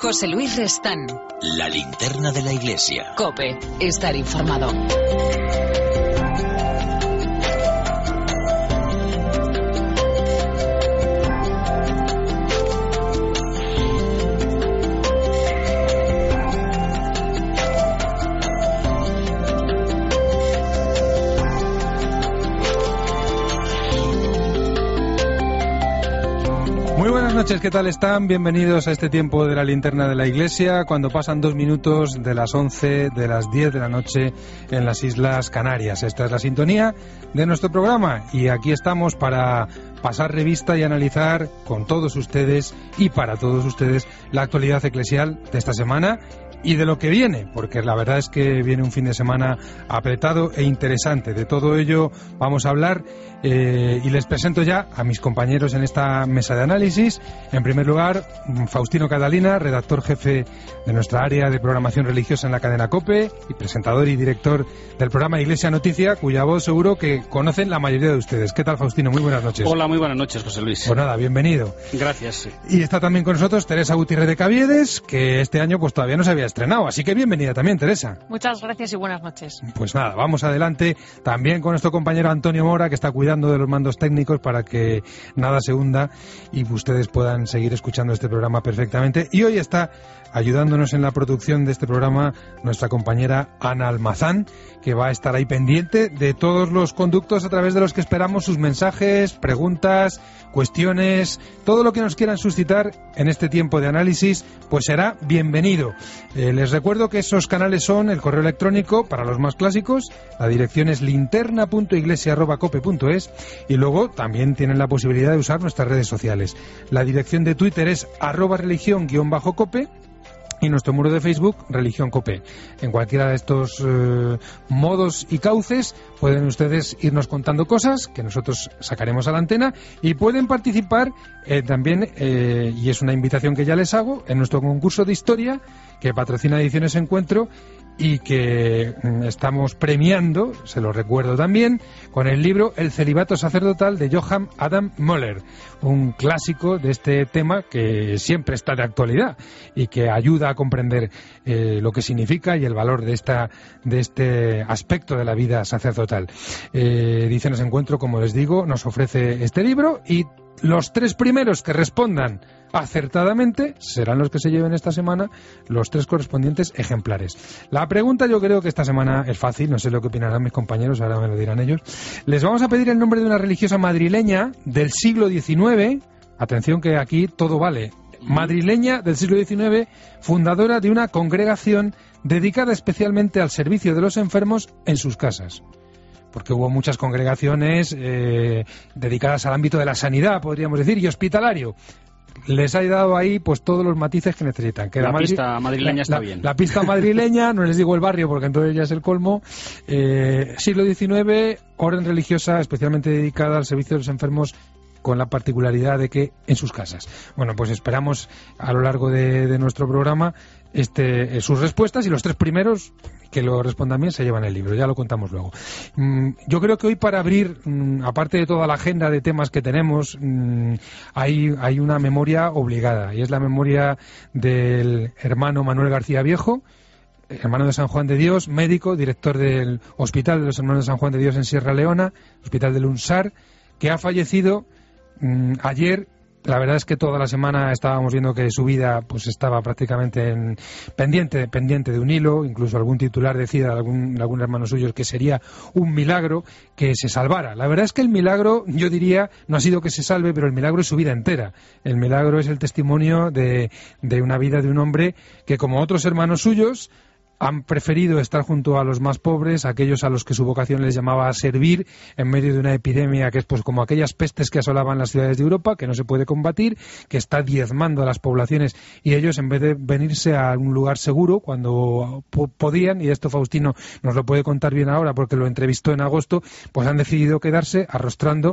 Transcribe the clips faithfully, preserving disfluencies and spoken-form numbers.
José Luis Restán. La linterna de la iglesia. COPE. Estar informado. Muy buenas noches, ¿qué tal están? Bienvenidos a este tiempo de la linterna de la iglesia, cuando pasan dos minutos de las once de las diez de la noche en las Islas Canarias. Esta es la sintonía de nuestro programa y aquí estamos para pasar revista y analizar con todos ustedes y para todos ustedes la actualidad eclesial de esta semana y de lo que viene, porque la verdad es que viene un fin de semana apretado e interesante. De todo ello vamos a hablar eh, y les presento ya a mis compañeros en esta mesa de análisis. En primer lugar, Faustino Catalina, redactor jefe de nuestra área de programación religiosa en la cadena COPE y presentador y director del programa Iglesia Noticia, cuya voz seguro que conocen la mayoría de ustedes. ¿Qué tal, Faustino? Muy buenas noches. Hola, muy buenas noches, José Luis. Pues nada, bienvenido. Gracias. Sí. Y está también con nosotros Teresa Gutiérrez de Caviedes, que este año pues todavía no se había estrenado, así que bienvenida también, Teresa. Muchas gracias y buenas noches. Pues nada, vamos adelante también con nuestro compañero Antonio Mora, que está cuidando de los mandos técnicos para que nada se hunda y ustedes puedan seguir escuchando este programa perfectamente. Y hoy está ayudándonos en la producción de este programa nuestra compañera Ana Almazán, que va a estar ahí pendiente de todos los conductos a través de los que esperamos sus mensajes, preguntas, cuestiones, todo lo que nos quieran suscitar en este tiempo de análisis, pues será bienvenido. Eh, les recuerdo que esos canales son el correo electrónico para los más clásicos, la dirección es linterna punto iglesia arroba cope punto es y luego también tienen la posibilidad de usar nuestras redes sociales. La dirección de Twitter es arroba religión guión bajo cope y nuestro muro de Facebook, Religión COPE. En cualquiera de estos eh, modos y cauces pueden ustedes irnos contando cosas que nosotros sacaremos a la antena y pueden participar eh, también, eh, y es una invitación que ya les hago, en nuestro concurso de historia que patrocina Ediciones Encuentro y que mm, estamos premiando, se lo recuerdo también, con el libro El celibato sacerdotal de Johann Adam Möller, un clásico de este tema que siempre está de actualidad y que ayuda a comprender eh, lo que significa y el valor de esta de este aspecto de la vida sacerdotal. Eh, Ediciones Encuentro, como les digo, nos ofrece este libro y los tres primeros que respondan acertadamente serán los que se lleven esta semana los tres correspondientes ejemplares. La pregunta yo creo que esta semana es fácil, no sé lo que opinarán mis compañeros, ahora me lo dirán ellos. Les vamos a pedir el nombre de una religiosa madrileña del siglo diecinueve, atención que aquí todo vale, madrileña del siglo diecinueve, fundadora de una congregación dedicada especialmente al servicio de los enfermos en sus casas. Porque hubo muchas congregaciones eh, dedicadas al ámbito de la sanidad, podríamos decir, y hospitalario. Les ha dado ahí pues todos los matices que necesitan. Que la, la pista Madri madrileña la, está la, bien. La pista madrileña, no les digo el barrio porque entonces ya es el colmo. Eh, siglo diecinueve, orden religiosa especialmente dedicada al servicio de los enfermos, con la particularidad de que en sus casas. Bueno, pues esperamos a lo largo de, de nuestro programa este, eh, sus respuestas y los tres primeros que lo respondan bien se llevan el libro, ya lo contamos luego. Mm, yo creo que hoy para abrir, mm, aparte de toda la agenda de temas que tenemos, mm, hay, hay una memoria obligada y es la memoria del hermano Manuel García Viejo, hermano de San Juan de Dios, médico, director del Hospital de los Hermanos de San Juan de Dios en Sierra Leona, Hospital del Unsar, que ha fallecido mm, ayer. La verdad es que toda la semana estábamos viendo que su vida pues estaba prácticamente en, pendiente, pendiente de un hilo, incluso algún titular decía de algún, de algún hermano suyo que sería un milagro que se salvara. La verdad es que el milagro, yo diría, no ha sido que se salve, pero el milagro es su vida entera. El milagro es el testimonio de, de una vida de un hombre que, como otros hermanos suyos, han preferido estar junto a los más pobres, aquellos a los que su vocación les llamaba a servir en medio de una epidemia que es pues como aquellas pestes que asolaban las ciudades de Europa, que no se puede combatir, que está diezmando a las poblaciones, y ellos, en vez de venirse a un lugar seguro cuando podían, y esto Faustino nos lo puede contar bien ahora porque lo entrevistó en agosto, pues han decidido quedarse arrostrando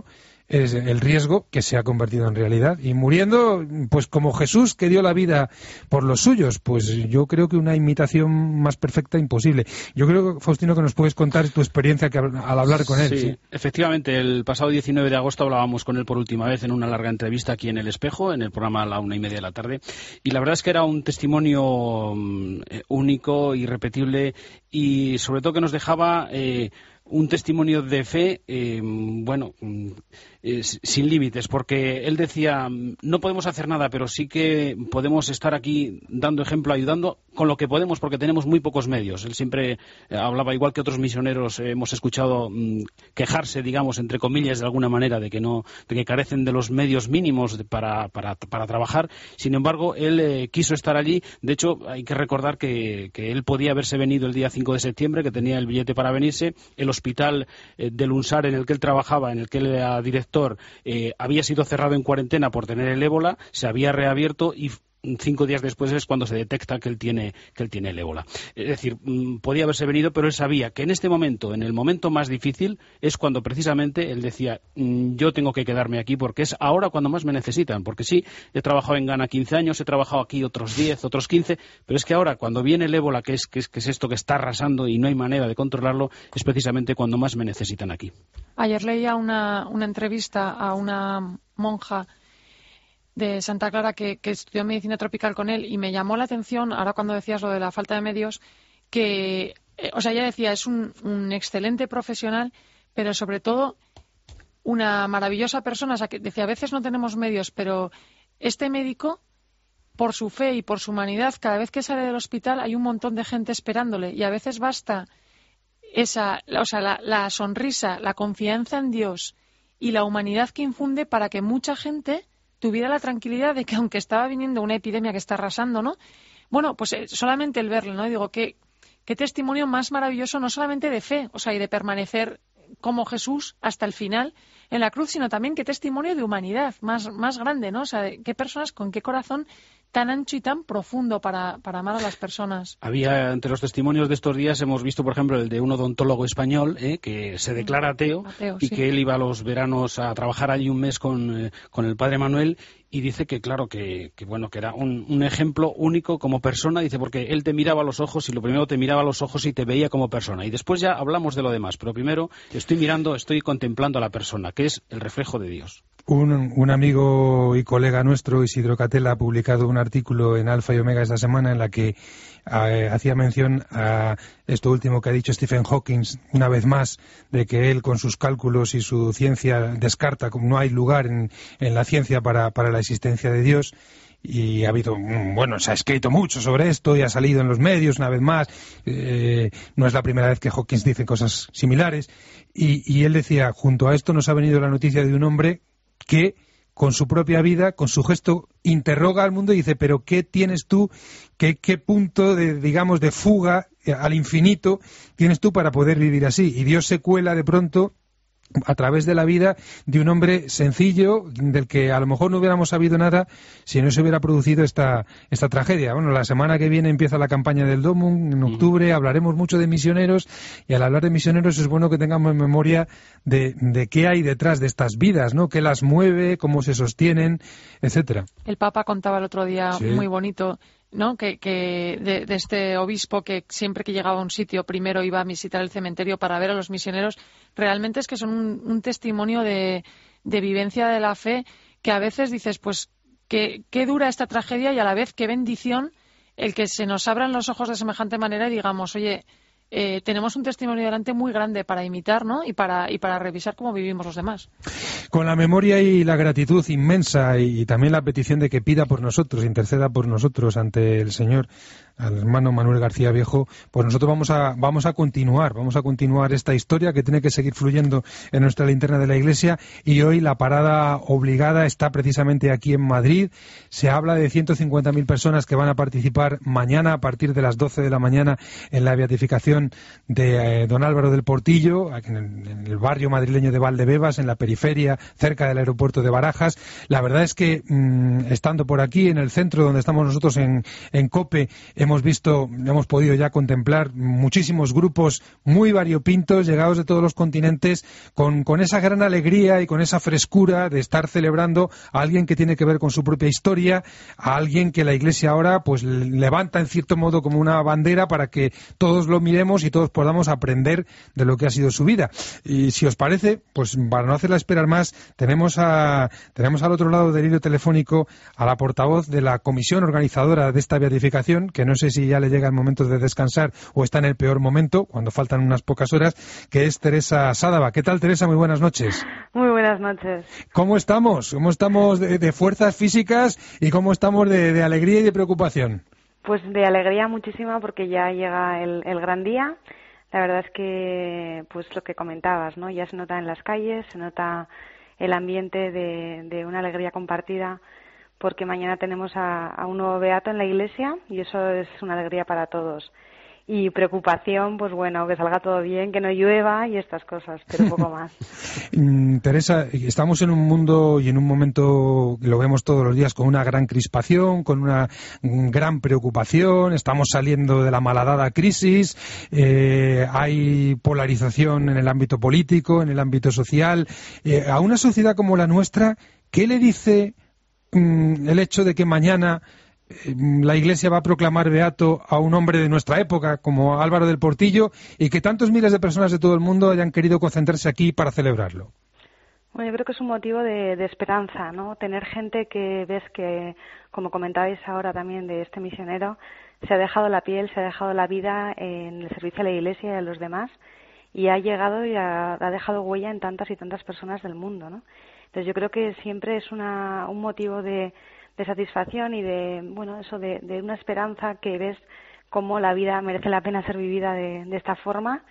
es el riesgo que se ha convertido en realidad. Y muriendo, pues como Jesús que dio la vida por los suyos, pues yo creo que una imitación más perfecta imposible. Yo creo, Faustino, que nos puedes contar tu experiencia que al, al hablar con él. Sí, sí, efectivamente, el pasado diecinueve de agosto hablábamos con él por última vez en una larga entrevista aquí en El Espejo, en el programa a la una y media de la tarde, y la verdad es que era un testimonio um, único, irrepetible, y sobre todo que nos dejaba eh, un testimonio de fe, eh, bueno, eh, sin límites, porque él decía, no podemos hacer nada, pero sí que podemos estar aquí dando ejemplo, ayudando con lo que podemos, porque tenemos muy pocos medios. Él siempre eh, hablaba, igual que otros misioneros, eh, hemos escuchado mm, quejarse, digamos, entre comillas, de alguna manera, de que no, de que carecen de los medios mínimos de, para, para, para trabajar. Sin embargo, él eh, quiso estar allí. De hecho, hay que recordar que, que él podía haberse venido el día cinco de septiembre, que tenía el billete para venirse. El hospital eh, del UNSAR en el que él trabajaba, en el que él era director, eh, había sido cerrado en cuarentena por tener el ébola, se había reabierto y cinco días después es cuando se detecta que él tiene que él tiene el ébola. Es decir, podía haberse venido, pero él sabía que en este momento, en el momento más difícil, es cuando precisamente él decía, yo tengo que quedarme aquí porque es ahora cuando más me necesitan. Porque sí, he trabajado en Ghana quince años, he trabajado aquí otros diez, otros quince, pero es que ahora, cuando viene el ébola, que es, que es, que es esto que está arrasando y no hay manera de controlarlo, es precisamente cuando más me necesitan aquí. Ayer leía una, una entrevista a una monja de Santa Clara que, que estudió medicina tropical con él y me llamó la atención, ahora cuando decías lo de la falta de medios, que, eh, o sea, ella decía, es un, un excelente profesional, pero sobre todo una maravillosa persona. O sea, que decía, a veces no tenemos medios, pero este médico, por su fe y por su humanidad, cada vez que sale del hospital hay un montón de gente esperándole y a veces basta esa, o sea, la, la sonrisa, la confianza en Dios y la humanidad que infunde para que mucha gente tuviera la tranquilidad de que aunque estaba viniendo una epidemia que está arrasando, ¿no? Bueno, pues eh, solamente el verlo, ¿no? Y digo, qué, qué testimonio más maravilloso, no solamente de fe, o sea, y de permanecer como Jesús hasta el final en la cruz, sino también qué testimonio de humanidad más, más grande, ¿no? O sea, de qué personas, con qué corazón tan ancho y tan profundo para, para amar a las personas. Había, entre los testimonios de estos días, hemos visto, por ejemplo, el de un odontólogo español eh, que se declara ateo, ateo y sí. que él iba a los veranos a trabajar allí un mes con, eh, con el padre Manuel, y dice que, claro, que, que bueno, que era un, un ejemplo único como persona, dice, porque él te miraba a los ojos y lo primero te miraba a los ojos y te veía como persona. Y después ya hablamos de lo demás, pero primero estoy mirando, estoy contemplando a la persona, que es el reflejo de Dios. Un, un amigo y colega nuestro, Isidro Catela, ha publicado un artículo en Alfa y Omega esta semana en la que eh, hacía mención a esto último que ha dicho Stephen Hawking, una vez más, de que él con sus cálculos y su ciencia descarta, como no hay lugar en, en la ciencia para, para la existencia de Dios. Y ha habido, bueno, se ha escrito mucho sobre esto y ha salido en los medios una vez más. Eh, no es la primera vez que Hawking dice cosas similares. Y, y él decía, junto a esto nos ha venido la noticia de un hombre que con su propia vida, con su gesto, interroga al mundo y dice, pero ¿qué tienes tú? ¿Qué, qué punto de, digamos, de fuga al infinito tienes tú para poder vivir así? Y Dios se cuela de pronto a través de la vida de un hombre sencillo, del que a lo mejor no hubiéramos sabido nada si no se hubiera producido esta, esta tragedia. Bueno, la semana que viene empieza la campaña del Domum, en octubre hablaremos mucho de misioneros, y al hablar de misioneros es bueno que tengamos memoria de, de qué hay detrás de estas vidas, ¿no? Qué las mueve, cómo se sostienen, etcétera. El Papa contaba el otro día, sí. muy bonito, ¿no? Que, que de, de este obispo que siempre que llegaba a un sitio primero iba a visitar el cementerio para ver a los misioneros. Realmente es que son un, un testimonio de, de vivencia de la fe, que a veces dices, pues qué, qué dura esta tragedia, y a la vez qué bendición el que se nos abran los ojos de semejante manera y digamos, oye, eh, tenemos un testimonio delante muy grande para imitar, ¿no? Y para, y para revisar cómo vivimos los demás. Con la memoria y la gratitud inmensa, y, y también la petición de que pida por nosotros, interceda por nosotros ante el Señor, al hermano Manuel García Viejo, pues nosotros vamos a vamos a continuar, vamos a continuar esta historia que tiene que seguir fluyendo en nuestra linterna de la Iglesia, y hoy la parada obligada está precisamente aquí en Madrid. Se habla de ciento cincuenta mil personas que van a participar mañana a partir de las doce de la mañana en la beatificación de eh, don Álvaro del Portillo, en el, en el barrio madrileño de Valdebebas, en la periferia, cerca del aeropuerto de Barajas. La verdad es que mmm, estando por aquí, en el centro donde estamos nosotros en, en COPE, hemos visto, hemos podido ya contemplar muchísimos grupos muy variopintos, llegados de todos los continentes, con, con esa gran alegría y con esa frescura de estar celebrando a alguien que tiene que ver con su propia historia, a alguien que la Iglesia ahora pues levanta en cierto modo como una bandera para que todos lo miremos y todos podamos aprender de lo que ha sido su vida. Y si os parece, pues para no hacerla esperar más, tenemos a tenemos al otro lado del hilo telefónico a la portavoz de la comisión organizadora de esta beatificación, que no sé si ya le llega el momento de descansar o está en el peor momento, cuando faltan unas pocas horas, que es Teresa Sádava. ¿Qué tal, Teresa? Muy buenas noches. Muy buenas noches. ¿Cómo estamos? ¿Cómo estamos de, de fuerzas físicas y cómo estamos de, de alegría y de preocupación? Pues de alegría muchísima, porque ya llega el, el gran día. La verdad es que, pues lo que comentabas, ¿no? Ya se nota en las calles, se nota el ambiente de, de una alegría compartida, porque mañana tenemos a, a un nuevo beato en la Iglesia y eso es una alegría para todos. Y preocupación, pues bueno, que salga todo bien, que no llueva y estas cosas, pero un poco más. Teresa, estamos en un mundo y en un momento, lo vemos todos los días, con una gran crispación, con una gran preocupación, estamos saliendo de la malhadada crisis, eh, hay polarización en el ámbito político, en el ámbito social. Eh, a una sociedad como la nuestra, ¿qué le dice mm, el hecho de que mañana la Iglesia va a proclamar beato a un hombre de nuestra época como Álvaro del Portillo y que tantos miles de personas de todo el mundo hayan querido concentrarse aquí para celebrarlo? Bueno, yo creo que es un motivo de, de esperanza, ¿no? Tener gente que ves que, como comentabais ahora también de este misionero, se ha dejado la piel, se ha dejado la vida en el servicio a la Iglesia y a los demás y ha llegado y ha, ha dejado huella en tantas y tantas personas del mundo, ¿no? Entonces yo creo que siempre es una, un motivo de de satisfacción y de, bueno, eso de, de una esperanza que ves cómo la vida merece la pena ser vivida de, de esta forma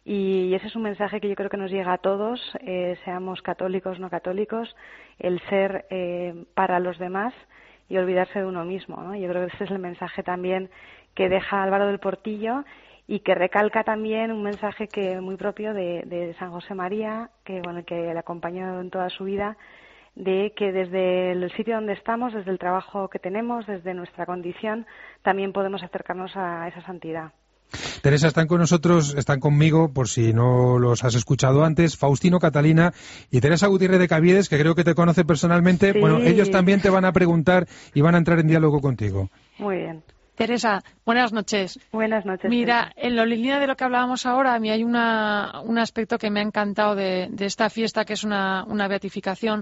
y ese es un mensaje que yo creo que nos llega a todos, eh, seamos católicos, no católicos, el ser eh, para los demás y olvidarse de uno mismo, ¿no? Yo creo que ese es el mensaje también que deja Álvaro del Portillo y que recalca también un mensaje que muy propio de, de San José María, que bueno, que le acompañó en toda su vida, de que desde el sitio donde estamos, desde el trabajo que tenemos, desde nuestra condición, también podemos acercarnos a esa santidad. Teresa, están con nosotros, están conmigo, por si no los has escuchado antes, Faustino Catalina y Teresa Gutiérrez de Caviedes, que creo que te conoce personalmente. Sí. Bueno, ellos también te van a preguntar y van a entrar en diálogo contigo. Muy bien. Teresa, buenas noches. Buenas noches. Mira, en la línea de lo que hablábamos ahora, a mí hay una, un aspecto que me ha encantado de, de esta fiesta, que es una, una beatificación.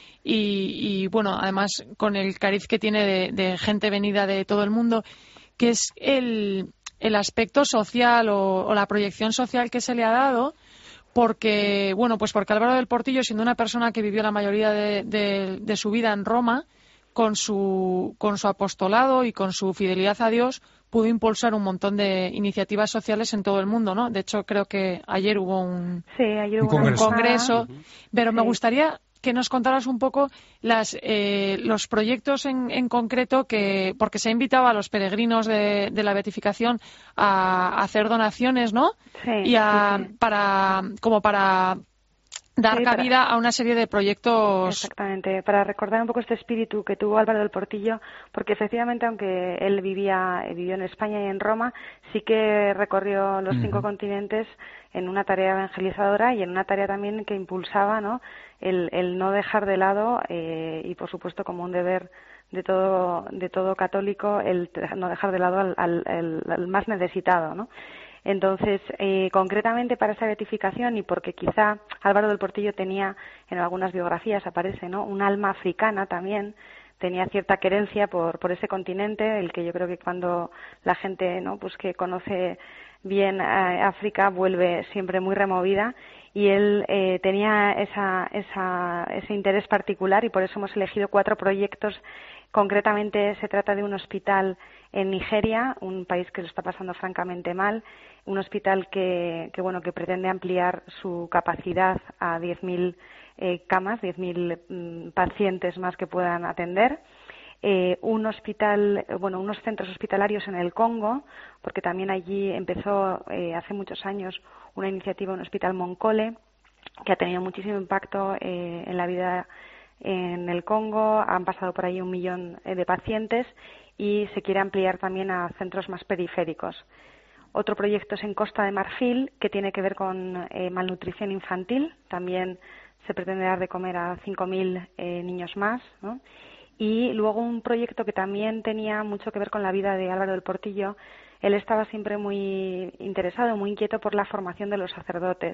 Y, y bueno, además con el cariz que tiene de, de gente venida de todo el mundo, que es el, el aspecto social o, o la proyección social que se le ha dado, porque bueno, pues porque Álvaro del Portillo, siendo una persona que vivió la mayoría de, de, de su vida en Roma, con su, con su apostolado y con su fidelidad a Dios, pudo impulsar un montón de iniciativas sociales en todo el mundo, ¿no? De hecho, creo que ayer hubo un, sí, ayer hubo un congreso, un congreso uh-huh. pero sí. Me gustaría que nos contaras un poco las, eh, los proyectos en, en concreto, que porque se ha invitado a los peregrinos de, de la beatificación a, a hacer donaciones, ¿no? Sí, y a, sí, sí. para como para dar sí, cabida para... a una serie de proyectos. Exactamente, para recordar un poco este espíritu que tuvo Álvaro del Portillo, porque efectivamente, aunque él vivía vivió en España y en Roma, sí que recorrió los uh-huh. cinco continentes en una tarea evangelizadora y en una tarea también que impulsaba, ¿no?, el, el no dejar de lado eh, y, por supuesto, como un deber de todo de todo católico, el no dejar de lado al, al, al, al más necesitado, ¿no? Entonces, eh, concretamente para esa beatificación, y porque quizá Álvaro del Portillo tenía, en algunas biografías aparece, ¿no?, un alma africana también, tenía cierta querencia por, por ese continente, el que yo creo que cuando la gente, ¿no?, pues que conoce bien a África vuelve siempre muy removida, y él eh, tenía esa, esa, ese interés particular, y por eso hemos elegido cuatro proyectos. Concretamente se trata de un hospital en Nigeria, un país que lo está pasando francamente mal, un hospital que, que bueno, que pretende ampliar su capacidad a diez mil eh, camas, diez mil mm, pacientes más que puedan atender. Eh, un hospital, bueno, unos centros hospitalarios en el Congo, porque también allí empezó eh, hace muchos años una iniciativa, un hospital Moncole, que ha tenido muchísimo impacto eh, en la vida en el Congo, han pasado por ahí un millón de pacientes y se quiere ampliar también a centros más periféricos. Otro proyecto es en Costa de Marfil, que tiene que ver con eh, malnutrición infantil. También se pretende dar de comer a cinco mil eh, niños más, ¿no? Y luego un proyecto que también tenía mucho que ver con la vida de Álvaro del Portillo. Él estaba siempre muy interesado, muy inquieto por la formación de los sacerdotes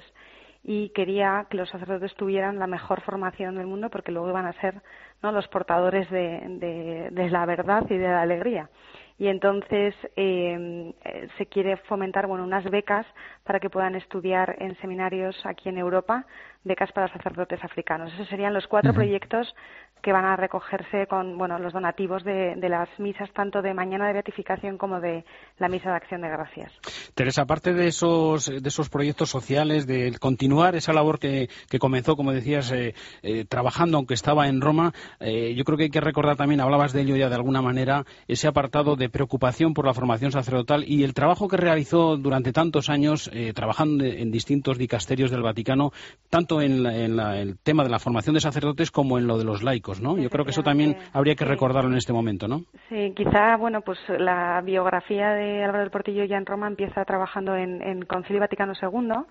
y quería que los sacerdotes tuvieran la mejor formación del mundo porque luego iban a ser, ¿no?, los portadores de, de, de la verdad y de la alegría. Y entonces eh, se quiere fomentar, bueno, unas becas para que puedan estudiar en seminarios aquí en Europa, becas para sacerdotes africanos. Esos serían los cuatro uh-huh. proyectos que van a recogerse con, bueno, los donativos de, de las misas, tanto de mañana de beatificación como de la misa de acción de gracias. Teresa, aparte de esos de esos proyectos sociales, de continuar esa labor que, que comenzó, como decías, eh, eh, trabajando aunque estaba en Roma, eh, yo creo que hay que recordar también, hablabas de ello ya de alguna manera, ese apartado de preocupación por la formación sacerdotal y el trabajo que realizó durante tantos años eh, trabajando en distintos dicasterios del Vaticano, tanto en, la, en la, el tema de la formación de sacerdotes como en lo de los laicos, ¿no? Yo creo que eso también habría que recordarlo en este momento, ¿no? Sí, quizá, bueno, pues la biografía de Álvaro del Portillo ya en Roma empieza trabajando en, en Concilio Vaticano segundo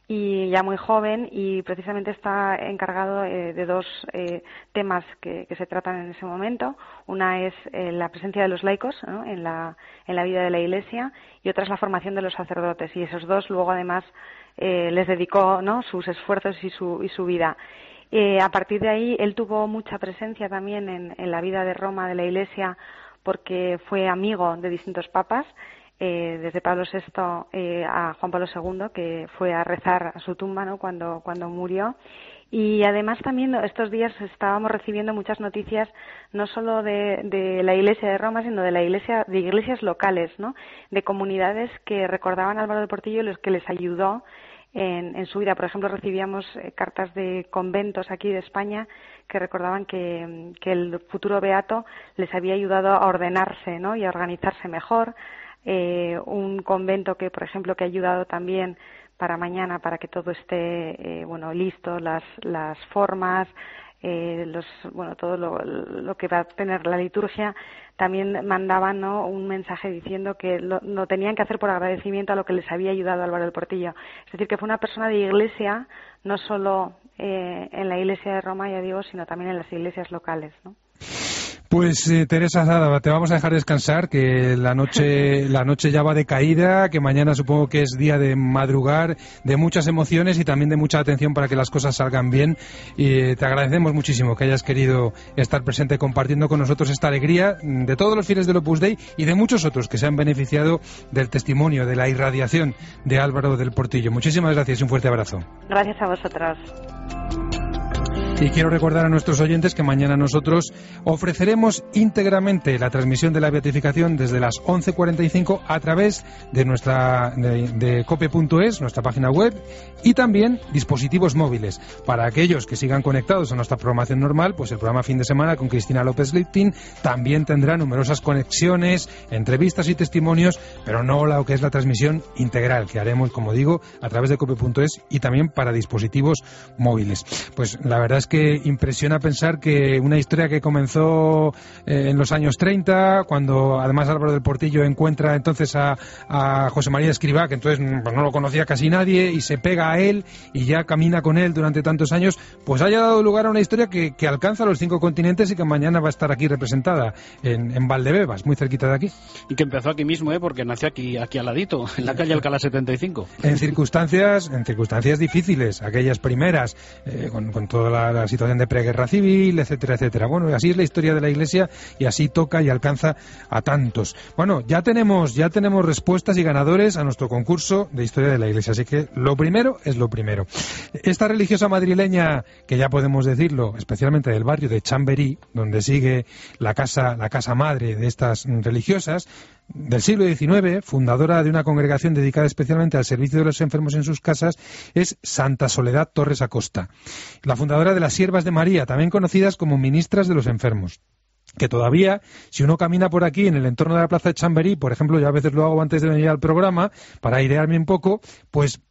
y ya muy joven, y precisamente está encargado eh, de dos eh, temas que, que se tratan en ese momento. Una es eh, la presencia de los laicos, ¿no?, en la en la vida de la Iglesia, y otra es la formación de los sacerdotes, y esos dos luego además eh, les dedicó, ¿no?, sus esfuerzos y su y su vida. Eh, a partir de ahí él tuvo mucha presencia también en, en la vida de Roma, de la Iglesia, porque fue amigo de distintos papas. Eh, desde Pablo sexto eh, a Juan Pablo segundo, que fue a rezar a su tumba, ¿no?, cuando, cuando murió. Y además también estos días estábamos recibiendo muchas noticias no solo de, de la Iglesia de Roma, sino de la Iglesia, de iglesias locales, ¿no?, de comunidades que recordaban a Álvaro del Portillo y los que les ayudó en, en su vida. Por ejemplo, recibíamos eh, cartas de conventos aquí de España que recordaban que, que el futuro beato les había ayudado a ordenarse, ¿no?, y a organizarse mejor. Eh, un convento que, por ejemplo, que ha ayudado también para mañana, para que todo esté eh, bueno, listo, las las formas, eh, los bueno todo lo, lo que va a tener la liturgia. También mandaban, ¿no?, un mensaje diciendo que lo, lo tenían que hacer por agradecimiento a lo que les había ayudado Álvaro del Portillo. Es decir, que fue una persona de iglesia, no solo eh, en la Iglesia de Roma, ya digo, sino también en las iglesias locales, ¿no? Pues eh, Teresa Sada, te vamos a dejar descansar, que la noche la noche ya va de caída, que mañana supongo que es día de madrugar, de muchas emociones y también de mucha atención para que las cosas salgan bien. Y eh, te agradecemos muchísimo que hayas querido estar presente compartiendo con nosotros esta alegría de todos los fieles del Opus Dei y de muchos otros que se han beneficiado del testimonio, de la irradiación de Álvaro del Portillo. Muchísimas gracias y un fuerte abrazo. Gracias a vosotros. Y quiero recordar a nuestros oyentes que mañana nosotros ofreceremos íntegramente la transmisión de la beatificación desde las once cuarenta y cinco a través de nuestra de, de cope punto es, nuestra página web, y también dispositivos móviles. Para aquellos que sigan conectados a nuestra programación normal, pues el programa Fin de Semana con Cristina López-Lichtin también tendrá numerosas conexiones, entrevistas y testimonios, pero no lo que es la transmisión integral que haremos, como digo, a través de cope punto es y también para dispositivos móviles. Pues la verdad es que impresiona pensar que una historia que comenzó eh, en los años treinta, cuando además Álvaro del Portillo encuentra entonces a, a José María Escrivá, que entonces pues, no lo conocía casi nadie, y se pega a él y ya camina con él durante tantos años, pues haya dado lugar a una historia que, que alcanza los cinco continentes y que mañana va a estar aquí representada en, en Valdebebas, muy cerquita de aquí. Y que empezó aquí mismo, ¿eh? Porque nació aquí, aquí al ladito, en la calle Alcalá setenta y cinco. En circunstancias, en circunstancias difíciles, aquellas primeras, eh, con, con toda la la situación de preguerra civil, etcétera, etcétera. Bueno, así es la historia de la Iglesia y así toca y alcanza a tantos. Bueno, ya tenemos ya tenemos respuestas y ganadores a nuestro concurso de historia de la Iglesia, así que lo primero es lo primero. Esta religiosa madrileña, que ya podemos decirlo, especialmente del barrio de Chamberí, donde sigue la casa la casa madre de estas religiosas, del siglo diecinueve, fundadora de una congregación dedicada especialmente al servicio de los enfermos en sus casas, es Santa Soledad Torres Acosta, la fundadora de las Siervas de María, también conocidas como ministras de los enfermos, que todavía, si uno camina por aquí en el entorno de la plaza de Chamberí, por ejemplo, yo a veces lo hago antes de venir al programa, para airearme un poco, pues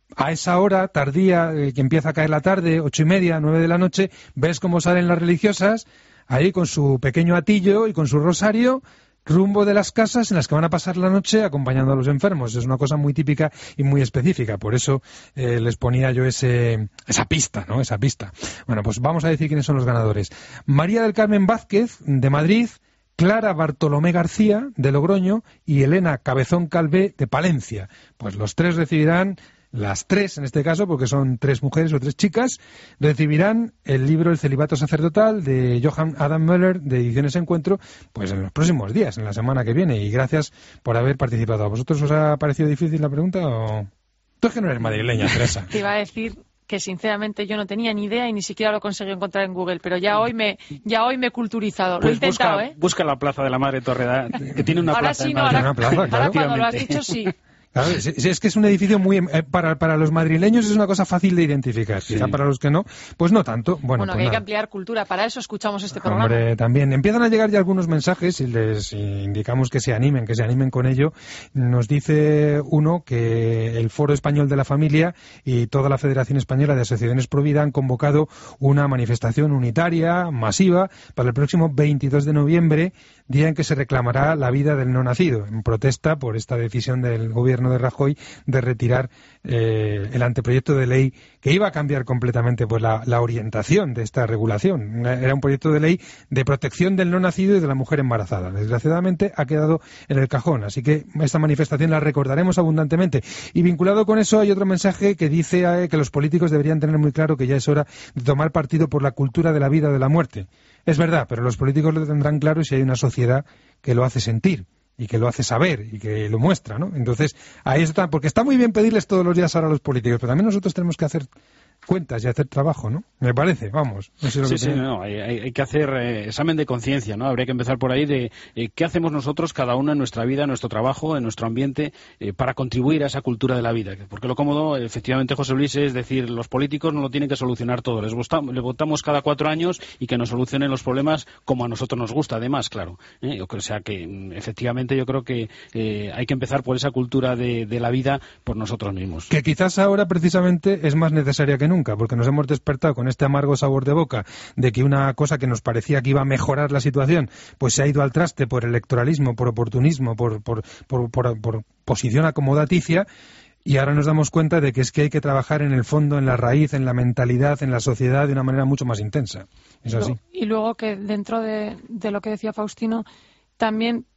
a esa hora tardía, eh, que empieza a caer la tarde, ocho y media, nueve de la noche, ves cómo salen las religiosas ahí con su pequeño atillo y con su rosario, rumbo de las casas en las que van a pasar la noche acompañando a los enfermos. Es una cosa muy típica y muy específica. Por eso eh, les ponía yo ese, esa pista, ¿no? Esa pista. Bueno, pues vamos a decir quiénes son los ganadores. María del Carmen Vázquez, de Madrid, Clara Bartolomé García, de Logroño, y Elena Cabezón Calvé, de Palencia. Pues los tres recibirán... Las tres, en este caso, porque son tres mujeres o tres chicas, recibirán el libro El celibato sacerdotal de Johann Adam Möller, de Ediciones Encuentro, pues en los próximos días, en la semana que viene. Y gracias por haber participado. ¿A vosotros os ha parecido difícil la pregunta o...? Tú es que no eres madrileña, Teresa. Te iba a decir que sinceramente yo no tenía ni idea y ni siquiera lo conseguí encontrar en Google, pero ya hoy me ya hoy me he culturizado. Pues lo he intentado, busca, ¿eh? Busca la plaza de la Madre Torreda, que tiene una ahora plaza sí, en no, Madrid. ahora, Una plaza, ahora claro. cuando lo has dicho, sí. Claro, es, es que es un edificio muy... Eh, para, para los madrileños es una cosa fácil de identificar. Sí. Quizá para los que no, pues no tanto. Bueno, bueno pues que hay nada. que ampliar cultura. Para eso escuchamos este programa. Hombre, también. Empiezan a llegar ya algunos mensajes y les indicamos que se animen, que se animen con ello. Nos dice uno que el Foro Español de la Familia y toda la Federación Española de Asociaciones Provida han convocado una manifestación unitaria, masiva, para el próximo veintidós de noviembre, día en que se reclamará la vida del no nacido, en protesta por esta decisión del gobierno de Rajoy de retirar eh, el anteproyecto de ley que iba a cambiar completamente pues la, la orientación de esta regulación. Era un proyecto de ley de protección del no nacido y de la mujer embarazada. Desgraciadamente ha quedado en el cajón, así que esta manifestación la recordaremos abundantemente. Y vinculado con eso hay otro mensaje que dice eh, que los políticos deberían tener muy claro que ya es hora de tomar partido por la cultura de la vida o de la muerte. Es verdad, pero los políticos lo tendrán claro si hay una sociedad que lo hace sentir y que lo hace saber y que lo muestra, ¿no? Entonces, ahí está, porque está muy bien pedirles todos los días ahora a los políticos, pero también nosotros tenemos que hacer cuentas y hacer trabajo, ¿no? Me parece, vamos. No sé lo sí, que sí, no, hay, hay que hacer eh, examen de conciencia, ¿no? Habría que empezar por ahí de eh, qué hacemos nosotros, cada uno en nuestra vida, en nuestro trabajo, en nuestro ambiente, eh, para contribuir a esa cultura de la vida. Porque lo cómodo, efectivamente, José Luis, es decir, los políticos no lo tienen que solucionar todo. Les, votamos, les votamos cada cuatro años y que nos solucionen los problemas como a nosotros nos gusta, además, claro. ¿eh? O sea que, efectivamente, yo creo que eh, hay que empezar por esa cultura de, de la vida por nosotros mismos. Que quizás ahora, precisamente, es más necesaria que nunca, porque nos hemos despertado con este amargo sabor de boca de que una cosa que nos parecía que iba a mejorar la situación, pues se ha ido al traste por electoralismo, por oportunismo, por, por, por, por, por posición acomodaticia, y ahora nos damos cuenta de que es que hay que trabajar en el fondo, en la raíz, en la mentalidad, en la sociedad de una manera mucho más intensa. Es así. Y luego que dentro de, de lo que decía Faustino, también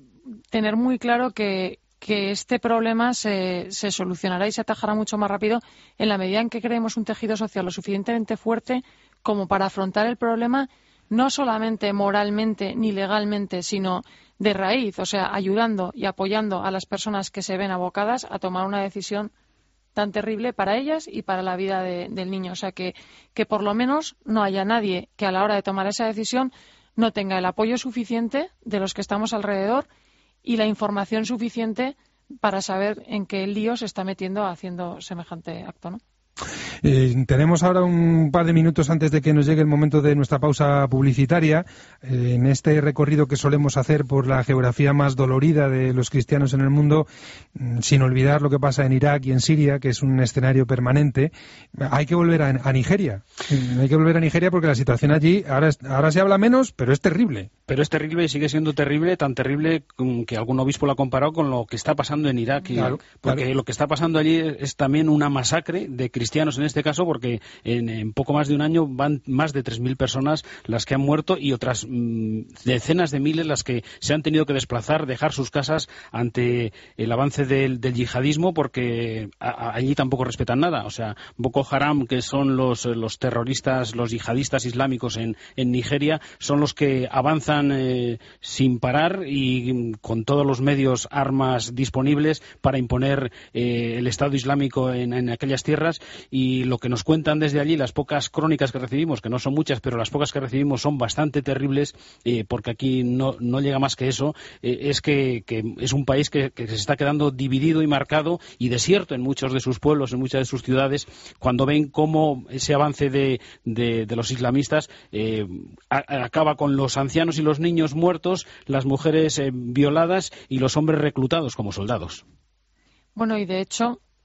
tener muy claro que que este problema se, se solucionará y se atajará mucho más rápido en la medida en que creemos un tejido social lo suficientemente fuerte como para afrontar el problema no solamente moralmente ni legalmente, sino de raíz, o sea, ayudando y apoyando a las personas que se ven abocadas a tomar una decisión tan terrible para ellas y para la vida de, del niño. O sea, que, que por lo menos no haya nadie que a la hora de tomar esa decisión no tenga el apoyo suficiente de los que estamos alrededor y la información suficiente para saber en qué lío se está metiendo haciendo semejante acto, ¿no? Eh, tenemos ahora un par de minutos antes de que nos llegue el momento de nuestra pausa publicitaria. Eh, en este recorrido que solemos hacer por la geografía más dolorida de los cristianos en el mundo, sin olvidar lo que pasa en Irak y en Siria, que es un escenario permanente, hay que volver a, a Nigeria. Hay que volver a Nigeria porque la situación allí, ahora, ahora se habla menos, pero es terrible. Pero es terrible y sigue siendo terrible, tan terrible que algún obispo lo ha comparado con lo que está pasando en Irak. Y, claro, porque claro. Lo que está pasando allí es también una masacre de cristianos en este caso, porque en, en poco más de un año van más de tres mil personas las que han muerto y otras mmm, decenas de miles las que se han tenido que desplazar, dejar sus casas ante el avance del, del yihadismo, porque a, a, allí tampoco respetan nada. O sea, Boko Haram, que son los, los terroristas, los yihadistas islámicos en, en Nigeria, son los que avanzan Eh, sin parar y con todos los medios, armas disponibles para imponer eh, el Estado Islámico en, en aquellas tierras. Y lo que nos cuentan desde allí, las pocas crónicas que recibimos, que no son muchas, pero las pocas que recibimos son bastante terribles, eh, porque aquí no, no llega más que eso, eh, es que, que es un país que, que se está quedando dividido y marcado y desierto en muchos de sus pueblos, en muchas de sus ciudades, cuando ven cómo ese avance de, de, de los islamistas eh, a, acaba con los ancianos y los niños muertos, las mujeres eh, violadas y los hombres reclutados como soldados. Bueno, y de hecho,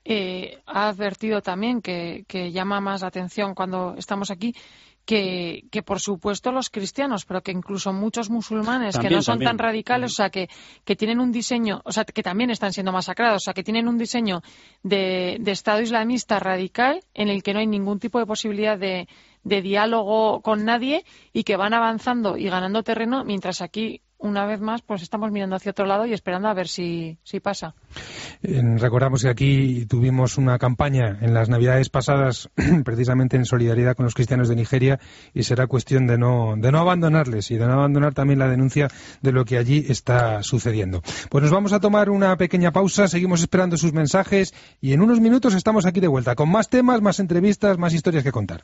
eh, ha advertido también que, que llama más la atención cuando estamos aquí, que, que por supuesto los cristianos, pero que incluso muchos musulmanes también, que no son también. tan radicales, o sea, que, que tienen un diseño, o sea, que también están siendo masacrados, o sea, que tienen un diseño de, de Estado islamista radical en el que no hay ningún tipo de posibilidad de, de diálogo con nadie y que van avanzando y ganando terreno, mientras aquí, una vez más, pues estamos mirando hacia otro lado y esperando a ver si, si pasa. Eh, recordamos que aquí tuvimos una campaña en las Navidades pasadas, precisamente en solidaridad con los cristianos de Nigeria, y será cuestión de no, de no abandonarles y de no abandonar también la denuncia de lo que allí está sucediendo. Pues nos vamos a tomar una pequeña pausa, seguimos esperando sus mensajes y en unos minutos estamos aquí de vuelta con más temas, más entrevistas, más historias que contar.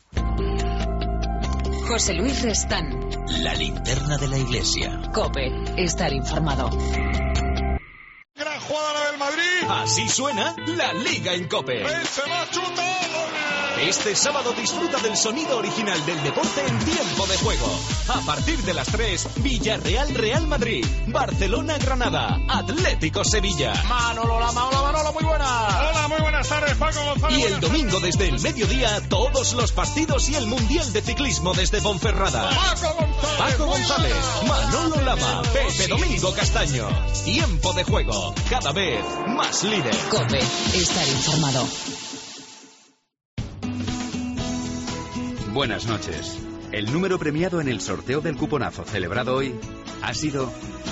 José Luis Restán. La linterna de la iglesia. COPE. Estar informado. Gran jugada la del Madrid. Así suena la Liga en COPE. Se va a chutar. Este sábado disfruta del sonido original del deporte en tiempo de juego. A partir de las tres, Villarreal Real Madrid, Barcelona Granada, Atlético Sevilla. Manolo, la Manolo, Manolo, muy buena. Hola, muy buenas tardes, Paco González. Y el domingo desde el mediodía, todos los partidos y el Mundial de Ciclismo desde Ponferrada. Paco González. Paco González, Manolo Lama, Pepe Domingo Castaño. Tiempo de juego, cada vez más líder. COPE. Estar informado. Buenas noches. El número premiado en el sorteo del cuponazo celebrado hoy ha sido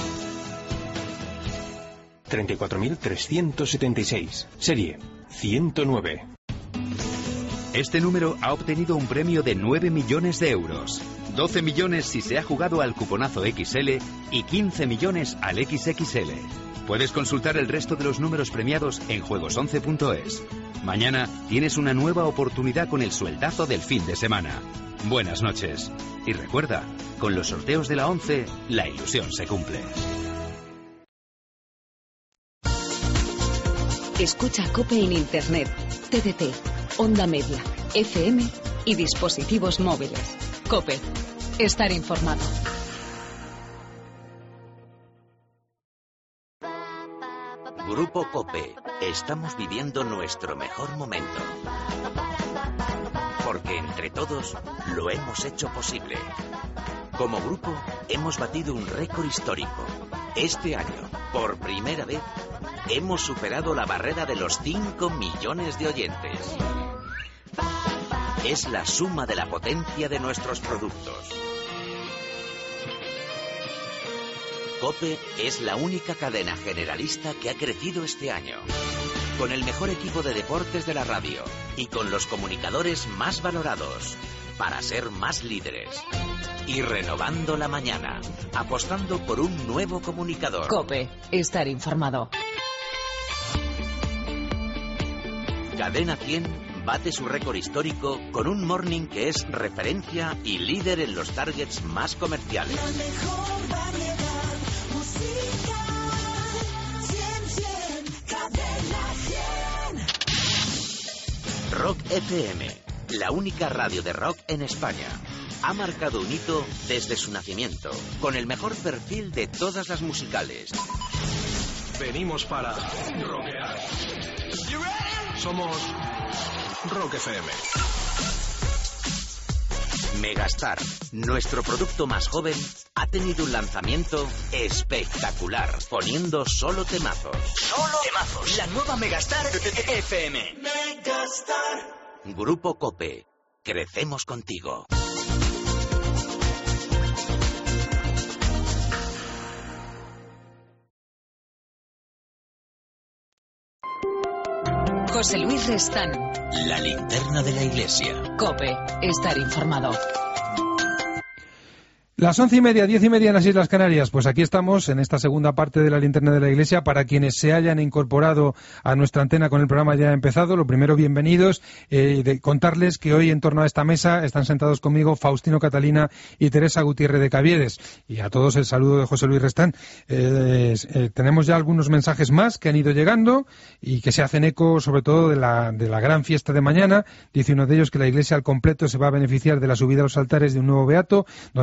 treinta y cuatro mil trescientos setenta y seis, serie ciento nueve. Este número ha obtenido un premio de nueve millones de euros. doce millones si se ha jugado al cuponazo X L y quince millones al X X L. Puedes consultar el resto de los números premiados en juegos once punto es. Mañana tienes una nueva oportunidad con el sueldazo del fin de semana. Buenas noches. Y recuerda, con los sorteos de la once, la ilusión se cumple. Escucha COPE en Internet, T D T, Onda Media, F M y dispositivos móviles. COPE. Estar informado. Grupo COPE. Estamos viviendo nuestro mejor momento. Porque entre todos lo hemos hecho posible. Como grupo hemos batido un récord histórico. Este año, por primera vez, hemos superado la barrera de los cinco millones de oyentes. Es la suma de la potencia de nuestros productos. COPE es la única cadena generalista que ha crecido este año. Con el mejor equipo de deportes de la radio y con los comunicadores más valorados para ser más líderes. Y renovando la mañana, apostando por un nuevo comunicador. COPE. Estar informado. Cadena cien bate su récord histórico con un morning que es referencia y líder en los targets más comerciales. Rock F M, la única radio de rock en España, ha marcado un hito desde su nacimiento, con el mejor perfil de todas las musicales. Venimos para rockear. Somos Rock F M. Megastar, nuestro producto más joven, ha tenido un lanzamiento espectacular, poniendo solo temazos. Solo temazos. La nueva Megastar F M. Megastar. Grupo COPE. Crecemos contigo. José Luis Restán. La linterna de la iglesia. COPE. Estar informado. Las once y media, diez y media en las Islas Canarias. Pues aquí estamos en esta segunda parte de la linterna de la iglesia. Para quienes se hayan incorporado a nuestra antena con el programa ya empezado, lo primero, bienvenidos. Eh, de contarles que hoy en torno a esta mesa están sentados conmigo Faustino Catalina y Teresa Gutiérrez de Caviedes. Y a todos el saludo de José Luis Restán. Eh, eh, tenemos ya algunos mensajes más que han ido llegando y que se hacen eco sobre todo de la, de la gran fiesta de mañana. Dice uno de ellos que la iglesia al completo se va a beneficiar de la subida a los altares de un nuevo beato, don Álvaro del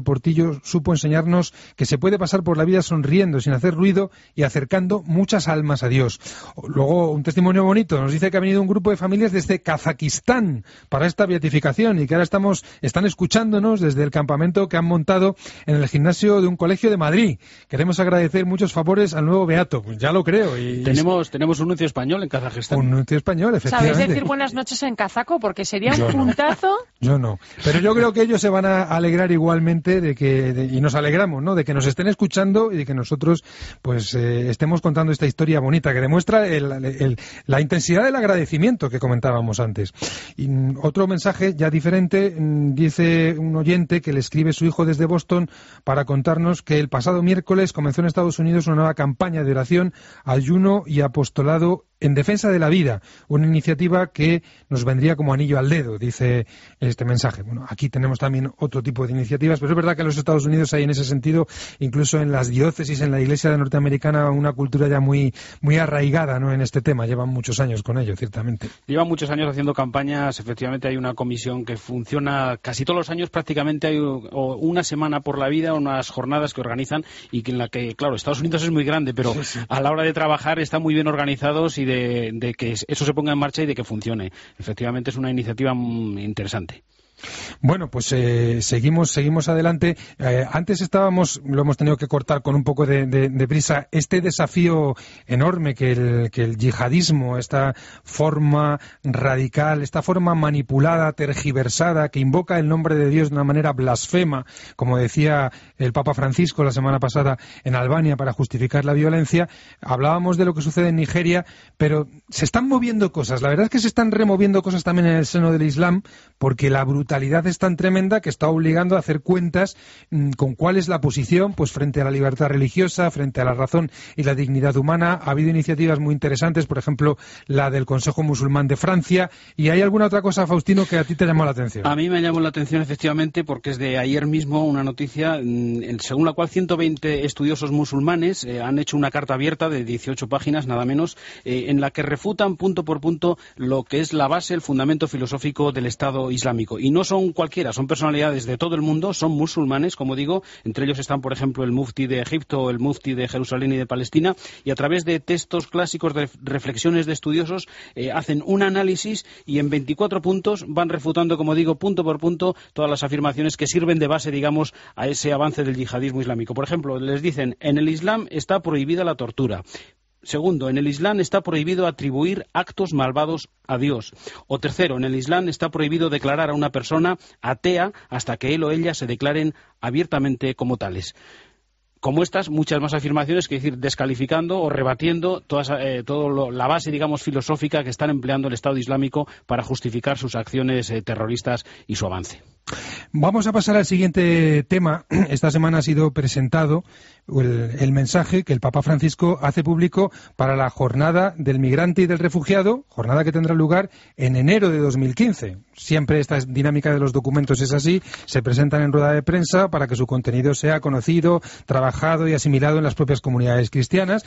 Portillo supo enseñarnos que se puede pasar por la vida sonriendo, sin hacer ruido y acercando muchas almas a Dios. Luego, un testimonio bonito, nos dice que ha venido un grupo de familias desde Kazajistán para esta beatificación y que ahora estamos, están escuchándonos desde el campamento que han montado en el gimnasio de un colegio de Madrid. Queremos agradecer muchos favores al nuevo beato, pues ya lo creo. Y tenemos, tenemos un nuncio español en Kazajistán. Un nuncio español, efectivamente. ¿Sabéis decir buenas noches en kazaco? Porque sería un yo puntazo. No. Yo no. Pero yo creo que ellos se van a alegrar igualmente de que, de, y nos alegramos, ¿no?, de que nos estén escuchando y de que nosotros pues eh, estemos contando esta historia bonita que demuestra el, el, la intensidad del agradecimiento que comentábamos antes. Y mm, otro mensaje ya diferente, mm, dice un oyente que le escribe su hijo desde Boston para contarnos que el pasado miércoles comenzó en Estados Unidos una nueva campaña de oración, ayuno y apostolado en defensa de la vida, una iniciativa que nos vendría como anillo al dedo, dice este mensaje. Bueno, aquí tenemos también otro tipo de iniciativas, pero es verdad que en los Estados Unidos hay en ese sentido, incluso en las diócesis, en la Iglesia norteamericana, una cultura ya muy muy arraigada, ¿no?, en este tema. Llevan muchos años con ello, ciertamente. Llevan muchos años haciendo campañas. Efectivamente hay una comisión que funciona casi todos los años. Prácticamente hay una semana por la vida, unas jornadas que organizan y que en la que, claro, Estados Unidos es muy grande, pero sí, sí. a la hora de trabajar están muy bien organizados y De, de que eso se ponga en marcha y de que funcione. Efectivamente es una iniciativa muy interesante. Bueno, pues eh, seguimos seguimos adelante. Eh, antes estábamos, lo hemos tenido que cortar con un poco de, de, de prisa, este desafío enorme que el, que el yihadismo, esta forma radical, esta forma manipulada, tergiversada, que invoca el nombre de Dios de una manera blasfema, como decía el Papa Francisco la semana pasada en Albania para justificar la violencia. Hablábamos de lo que sucede en Nigeria, pero se están moviendo cosas. La verdad es que se están removiendo cosas también en el seno del Islam, porque la brutalidad brutalidad es tan tremenda que está obligando a hacer cuentas mmm, con cuál es la posición pues frente a la libertad religiosa, frente a la razón y la dignidad humana. Ha habido iniciativas muy interesantes, por ejemplo, la del Consejo Musulmán de Francia. ¿Y hay alguna otra cosa, Faustino, que a ti te llamó la atención? A mí me llamó la atención, efectivamente, porque es de ayer mismo una noticia mmm, según la cual ciento veinte estudiosos musulmanes eh, han hecho una carta abierta de dieciocho páginas, nada menos, eh, en la que refutan punto por punto lo que es la base, el fundamento filosófico del Estado Islámico. Y no son cualquiera, son personalidades de todo el mundo, son musulmanes, como digo, entre ellos están, por ejemplo, el mufti de Egipto, el mufti de Jerusalén y de Palestina, y a través de textos clásicos, de reflexiones de estudiosos, eh, hacen un análisis y en veinticuatro puntos van refutando, como digo, punto por punto, todas las afirmaciones que sirven de base, digamos, a ese avance del yihadismo islámico. Por ejemplo, les dicen, en el Islam está prohibida la tortura. Segundo, en el Islam está prohibido atribuir actos malvados a Dios. O tercero, en el Islam está prohibido declarar a una persona atea hasta que él o ella se declaren abiertamente como tales. Como estas, muchas más afirmaciones, que decir, descalificando o rebatiendo toda eh, todo la base, digamos, filosófica que están empleando el Estado Islámico para justificar sus acciones eh, terroristas y su avance. Vamos a pasar al siguiente tema. Esta semana ha sido presentado el, el mensaje que el Papa Francisco hace público para la Jornada del Migrante y del Refugiado, jornada que tendrá lugar en enero de dos mil quince. Siempre esta dinámica de los documentos es así, se presentan en rueda de prensa para que su contenido sea conocido, trabajado y asimilado en las propias comunidades cristianas.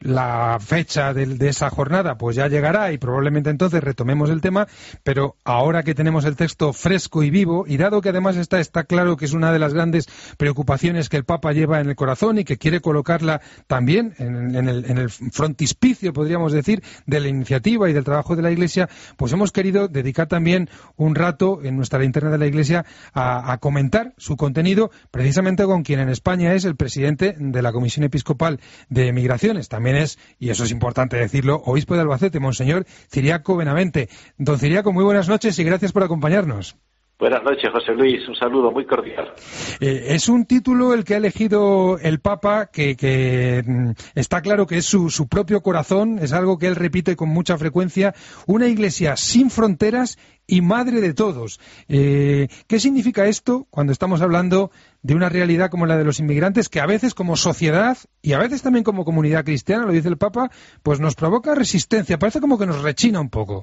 La fecha de, de esa jornada pues ya llegará y probablemente entonces retomemos el tema, pero ahora que tenemos el texto fresco y vivo, y dado que además está, está claro que es una de las grandes preocupaciones que el Papa lleva en el corazón y que quiere colocarla también en, en, el, en el frontispicio, podríamos decir, de la iniciativa y del trabajo de la Iglesia, pues hemos querido dedicar también un rato en nuestra linterna de la Iglesia a, a comentar su contenido, precisamente con quien en España es el presidente de la Comisión Episcopal de Migraciones. También es, y eso es importante decirlo, obispo de Albacete, Monseñor Ciriaco Benavente. Don Ciriaco, muy buenas noches y gracias por acompañarnos. Buenas noches, José Luis. Un saludo muy cordial. Eh, es un título el que ha elegido el Papa que, que mm, está claro que es su, su propio corazón, es algo que él repite con mucha frecuencia, una iglesia sin fronteras y madre de todos. Eh, ¿Qué significa esto cuando estamos hablando de una realidad como la de los inmigrantes que a veces como sociedad y a veces también como comunidad cristiana, lo dice el Papa, pues nos provoca resistencia, parece como que nos rechina un poco?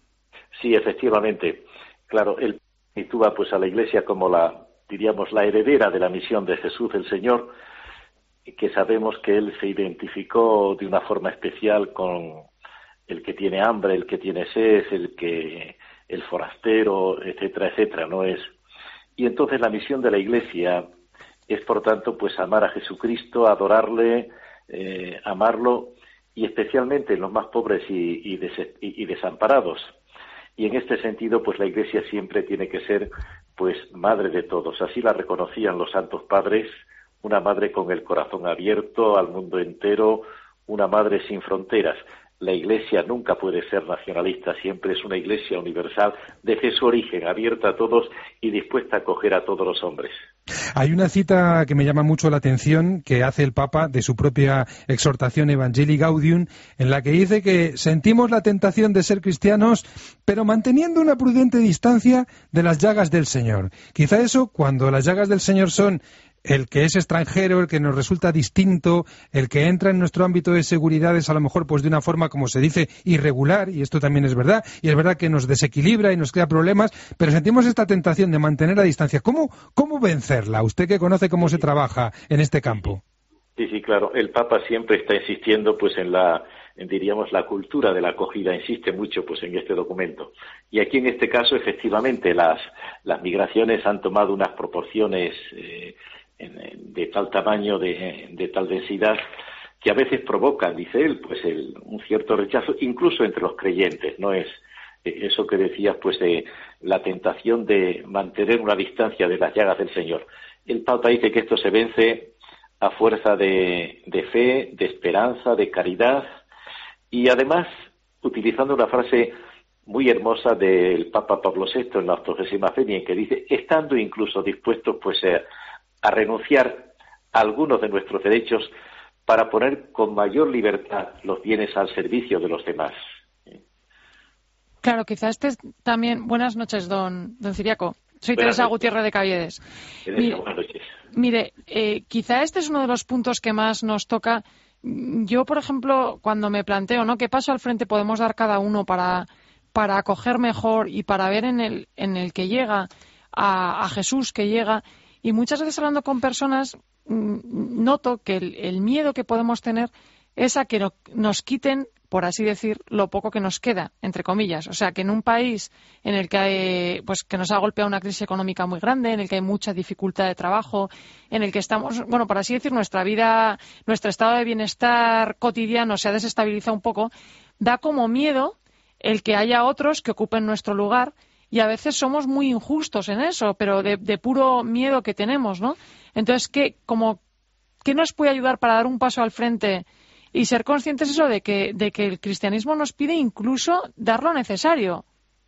Sí, efectivamente. Claro, el sitúa pues a la Iglesia como la, diríamos, la heredera de la misión de Jesús el Señor, y que sabemos que él se identificó de una forma especial con el que tiene hambre, el que tiene sed, el que el forastero, etcétera, etcétera, no es. Y entonces la misión de la Iglesia es por tanto pues amar a Jesucristo, adorarle, eh, amarlo, y especialmente en los más pobres y, y, des, y, y desamparados. Y en este sentido, pues la Iglesia siempre tiene que ser pues madre de todos. Así la reconocían los santos padres, una madre con el corazón abierto al mundo entero, una madre sin fronteras. La Iglesia nunca puede ser nacionalista, siempre es una Iglesia universal, desde su origen, abierta a todos y dispuesta a acoger a todos los hombres. Hay una cita que me llama mucho la atención que hace el Papa de su propia exhortación Evangelii Gaudium, en la que dice que sentimos la tentación de ser cristianos, pero manteniendo una prudente distancia de las llagas del Señor. Quizá eso, cuando las llagas del Señor son el que es extranjero, el que nos resulta distinto, el que entra en nuestro ámbito de seguridad es a lo mejor pues de una forma, como se dice, irregular, y esto también es verdad, y es verdad que nos desequilibra y nos crea problemas, pero sentimos esta tentación de mantener a distancia. ¿Cómo, cómo vencerla? Usted que conoce cómo se trabaja en este campo. Sí, sí, claro. El Papa siempre está insistiendo pues en la, en, diríamos, la cultura de la acogida, insiste mucho pues en este documento. Y aquí en este caso, efectivamente, las, las migraciones han tomado unas proporciones eh, de tal tamaño, de, de tal densidad, que a veces provocan, dice él, pues el, un cierto rechazo, incluso entre los creyentes. No es eso que decías, pues de la tentación de mantener una distancia de las llagas del Señor. El Papa dice que esto se vence a fuerza de, de fe, de esperanza, de caridad, y además utilizando una frase muy hermosa del Papa Pablo sexto en la octogésima Venia, que dice, estando incluso dispuestos pues a a renunciar a algunos de nuestros derechos para poner con mayor libertad los bienes al servicio de los demás. Claro, quizá este es también... Buenas noches, don, don Ciriaco. Soy Buenas Teresa noches. Gutiérrez de Caviedes. Teresa, Mire, buenas noches. mire eh, quizá este es uno de los puntos que más nos toca. Yo, por ejemplo, cuando me planteo, ¿no?, qué paso al frente podemos dar cada uno para, para acoger mejor y para ver en el, en el que llega a, a Jesús que llega... Y muchas veces hablando con personas noto que el, el miedo que podemos tener es a que no, nos quiten, por así decir, lo poco que nos queda, entre comillas. O sea, que en un país en el que hay, pues que nos ha golpeado una crisis económica muy grande, en el que hay mucha dificultad de trabajo, en el que estamos, bueno, por así decir, nuestra vida, nuestro estado de bienestar cotidiano se ha desestabilizado un poco, da como miedo el que haya otros que ocupen nuestro lugar. Y a veces somos muy injustos en eso, pero de, de puro miedo que tenemos, ¿no? Entonces, ¿qué, como, ¿qué nos puede ayudar para dar un paso al frente y ser conscientes eso de que, de que el cristianismo nos pide incluso dar lo necesario?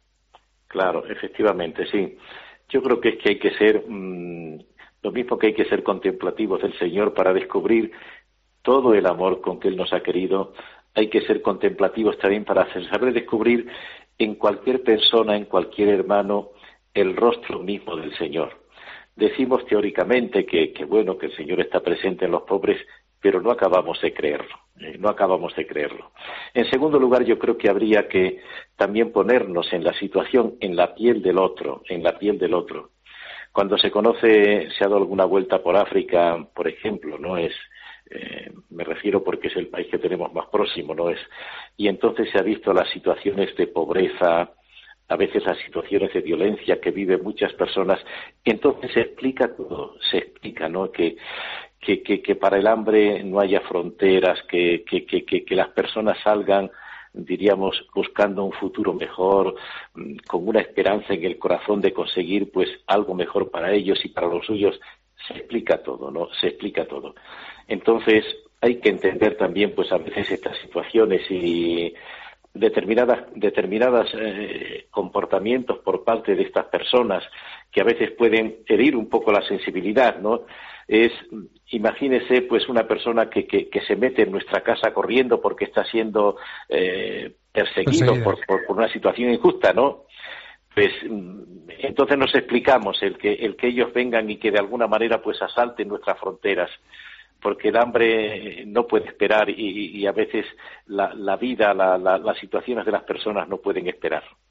Claro, efectivamente, sí. Yo creo que es que hay que ser, mmm, lo mismo que hay que ser contemplativos del Señor para descubrir todo el amor con que Él nos ha querido, hay que ser contemplativos también para saber descubrir en cualquier persona, en cualquier hermano, el rostro mismo del Señor. Decimos teóricamente que, que bueno, que el Señor está presente en los pobres, pero no acabamos de creerlo, eh, no acabamos de creerlo. En segundo lugar, yo creo que habría que también ponernos en la situación, en la piel del otro, en la piel del otro. Cuando se conoce, se ha dado alguna vuelta por África, por ejemplo, no es... Eh, me refiero porque es el país que tenemos más próximo, ¿no es? Y entonces se ha visto las situaciones de pobreza, a veces las situaciones de violencia que viven muchas personas. Entonces se explica todo, se explica, ¿no? Que, que, que, que para el hambre no haya fronteras, que, que, que, que, que las personas salgan, diríamos, buscando un futuro mejor, con una esperanza en el corazón de conseguir pues algo mejor para ellos y para los suyos. Se explica todo, ¿no? Se explica todo. Entonces, hay que entender también, pues, a veces estas situaciones y determinadas, determinadas eh, comportamientos por parte de estas personas que a veces pueden herir un poco la sensibilidad, ¿no? Es, imagínese, pues, una persona que, que, que se mete en nuestra casa corriendo porque está siendo eh, perseguido por, por, por una situación injusta, ¿no? Pues entonces nos explicamos el que el que ellos vengan y que de alguna manera pues asalten nuestras fronteras, porque el hambre no puede esperar y, y a veces la, la vida, la, la, las situaciones de las personas no pueden esperar.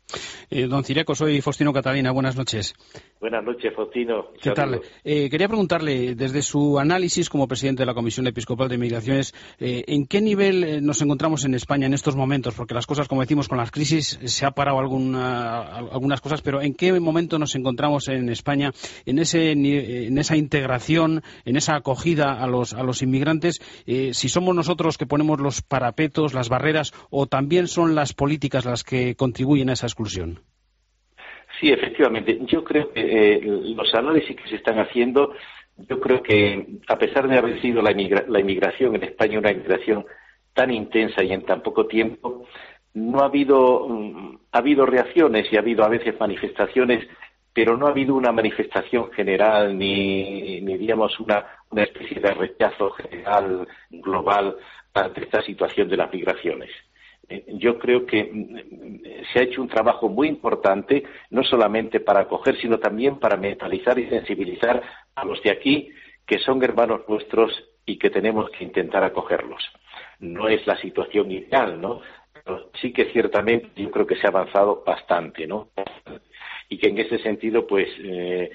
Eh, don Ciriaco, soy Faustino Catalina, buenas noches. Buenas noches, Faustino. ¿Qué tal? Eh, quería preguntarle, desde su análisis como presidente de la Comisión Episcopal de Migraciones, eh, ¿en qué nivel nos encontramos en España en estos momentos? Porque las cosas, como decimos, con las crisis se ha parado alguna, algunas cosas, pero ¿en qué momento nos encontramos en España en, ese, en esa integración, en esa acogida a los, a los inmigrantes? Eh, si somos nosotros que ponemos los parapetos, las barreras, o también son las políticas las que contribuyen a esa exclusión. Sí, efectivamente. Yo creo que eh, los análisis que se están haciendo, yo creo que a pesar de haber sido la, inmigra- la inmigración en España una inmigración tan intensa y en tan poco tiempo, no ha habido, um, ha habido reacciones y ha habido a veces manifestaciones, pero no ha habido una manifestación general ni, ni digamos, una, una especie de rechazo general, global, ante esta situación de las migraciones. Yo creo que se ha hecho un trabajo muy importante, no solamente para acoger, sino también para mentalizar y sensibilizar a los de aquí, que son hermanos nuestros y que tenemos que intentar acogerlos. No es la situación ideal, ¿no? Pero sí que ciertamente yo creo que se ha avanzado bastante, ¿no? Y que en ese sentido, pues, eh,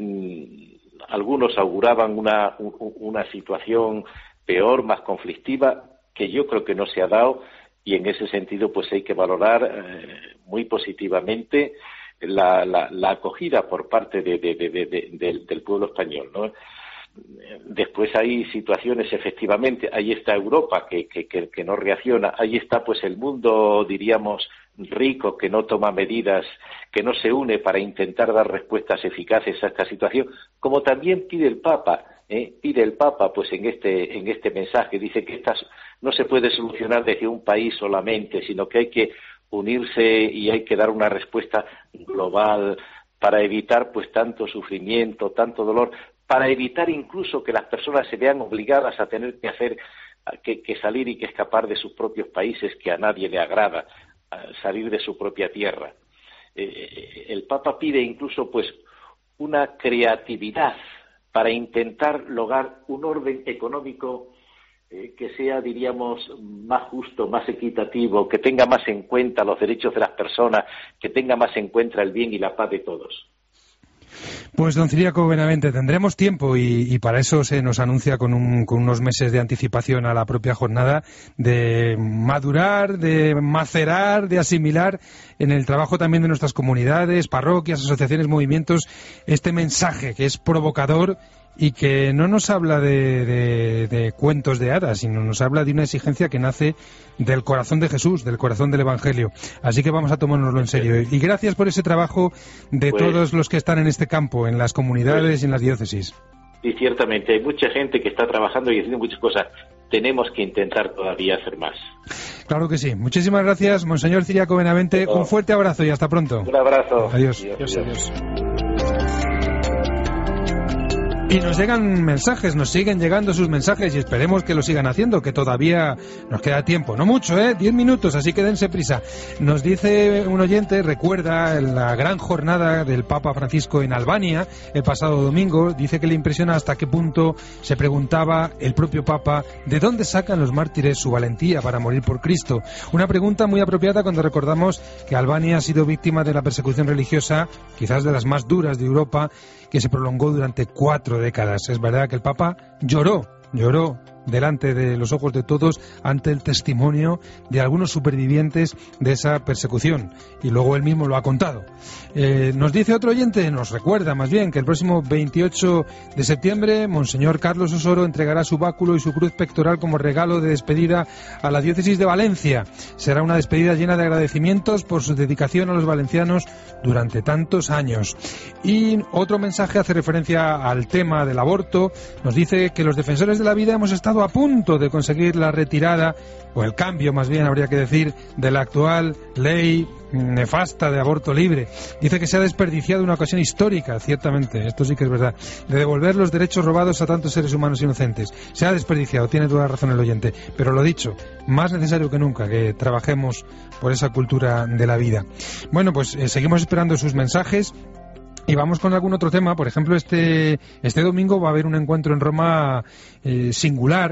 algunos auguraban una, una situación peor, más conflictiva, que yo creo que no se ha dado. Y en ese sentido, pues hay que valorar eh, muy positivamente la, la, la acogida por parte de, de, de, de, de, del, del pueblo español, ¿no? Después hay situaciones, efectivamente, ahí está Europa que, que, que, que no reacciona, ahí está pues el mundo, diríamos, rico, que no toma medidas, que no se une para intentar dar respuestas eficaces a esta situación, como también pide el Papa. Eh, pide el Papa, pues en este en este mensaje, dice que estas no se puede solucionar desde un país solamente, sino que hay que unirse y hay que dar una respuesta global para evitar pues tanto sufrimiento, tanto dolor, para evitar incluso que las personas se vean obligadas a tener que hacer, que, que salir y que escapar de sus propios países, que a nadie le agrada, salir de su propia tierra. Eh, el Papa pide incluso pues una creatividad para intentar lograr un orden económico eh, que sea, diríamos, más justo, más equitativo, que tenga más en cuenta los derechos de las personas, que tenga más en cuenta el bien y la paz de todos. Pues, don Ciriaco Benavente, tendremos tiempo y, y para eso se nos anuncia con, un, con unos meses de anticipación a la propia jornada de madurar, de macerar, de asimilar en el trabajo también de nuestras comunidades, parroquias, asociaciones, movimientos, este mensaje que es provocador y que no nos habla de, de, de cuentos de hadas, sino nos habla de una exigencia que nace del corazón de Jesús, del corazón del Evangelio. Así que vamos a tomárnoslo en serio. Y gracias por ese trabajo de pues, todos los que están en este campo, en las comunidades pues, y en las diócesis. Y ciertamente hay mucha gente que está trabajando y haciendo muchas cosas. Tenemos que intentar todavía hacer más. Claro que sí. Muchísimas gracias, Monseñor Ciriaco Benavente. No. Un fuerte abrazo y hasta pronto. Un abrazo. Adiós. Adiós, adiós. Y nos llegan mensajes, nos siguen llegando sus mensajes y esperemos que lo sigan haciendo, que todavía nos queda tiempo. No mucho, ¿eh? Diez minutos, así que dense prisa. Nos dice un oyente, recuerda la gran jornada del Papa Francisco en Albania el pasado domingo. Dice que le impresiona hasta qué punto se preguntaba el propio Papa de dónde sacan los mártires su valentía para morir por Cristo. Una pregunta muy apropiada cuando recordamos que Albania ha sido víctima de la persecución religiosa, quizás de las más duras de Europa, que se prolongó durante cuatro décadas. Es verdad que el Papa lloró, lloró delante de los ojos de todos ante el testimonio de algunos supervivientes de esa persecución. Y luego él mismo lo ha contado. Eh, nos dice otro oyente, nos recuerda más bien, que el próximo veintiocho de septiembre Monseñor Carlos Osoro entregará su báculo y su cruz pectoral como regalo de despedida a la diócesis de Valencia. Será una despedida llena de agradecimientos por su dedicación a los valencianos durante tantos años. Y otro mensaje hace referencia al tema del aborto. Nos dice que los defensores de la vida hemos estado a punto de conseguir la retirada, o el cambio más bien habría que decir, de la actual ley nefasta de aborto libre. Dice que se ha desperdiciado una ocasión histórica, ciertamente, esto sí que es verdad, de devolver los derechos robados a tantos seres humanos inocentes. Se ha desperdiciado, tiene toda la razón el oyente, pero lo dicho, más necesario que nunca que trabajemos por esa cultura de la vida. Bueno, pues eh, seguimos esperando sus mensajes. Y vamos con algún otro tema. Por ejemplo, este este domingo va a haber un encuentro en Roma eh, singular,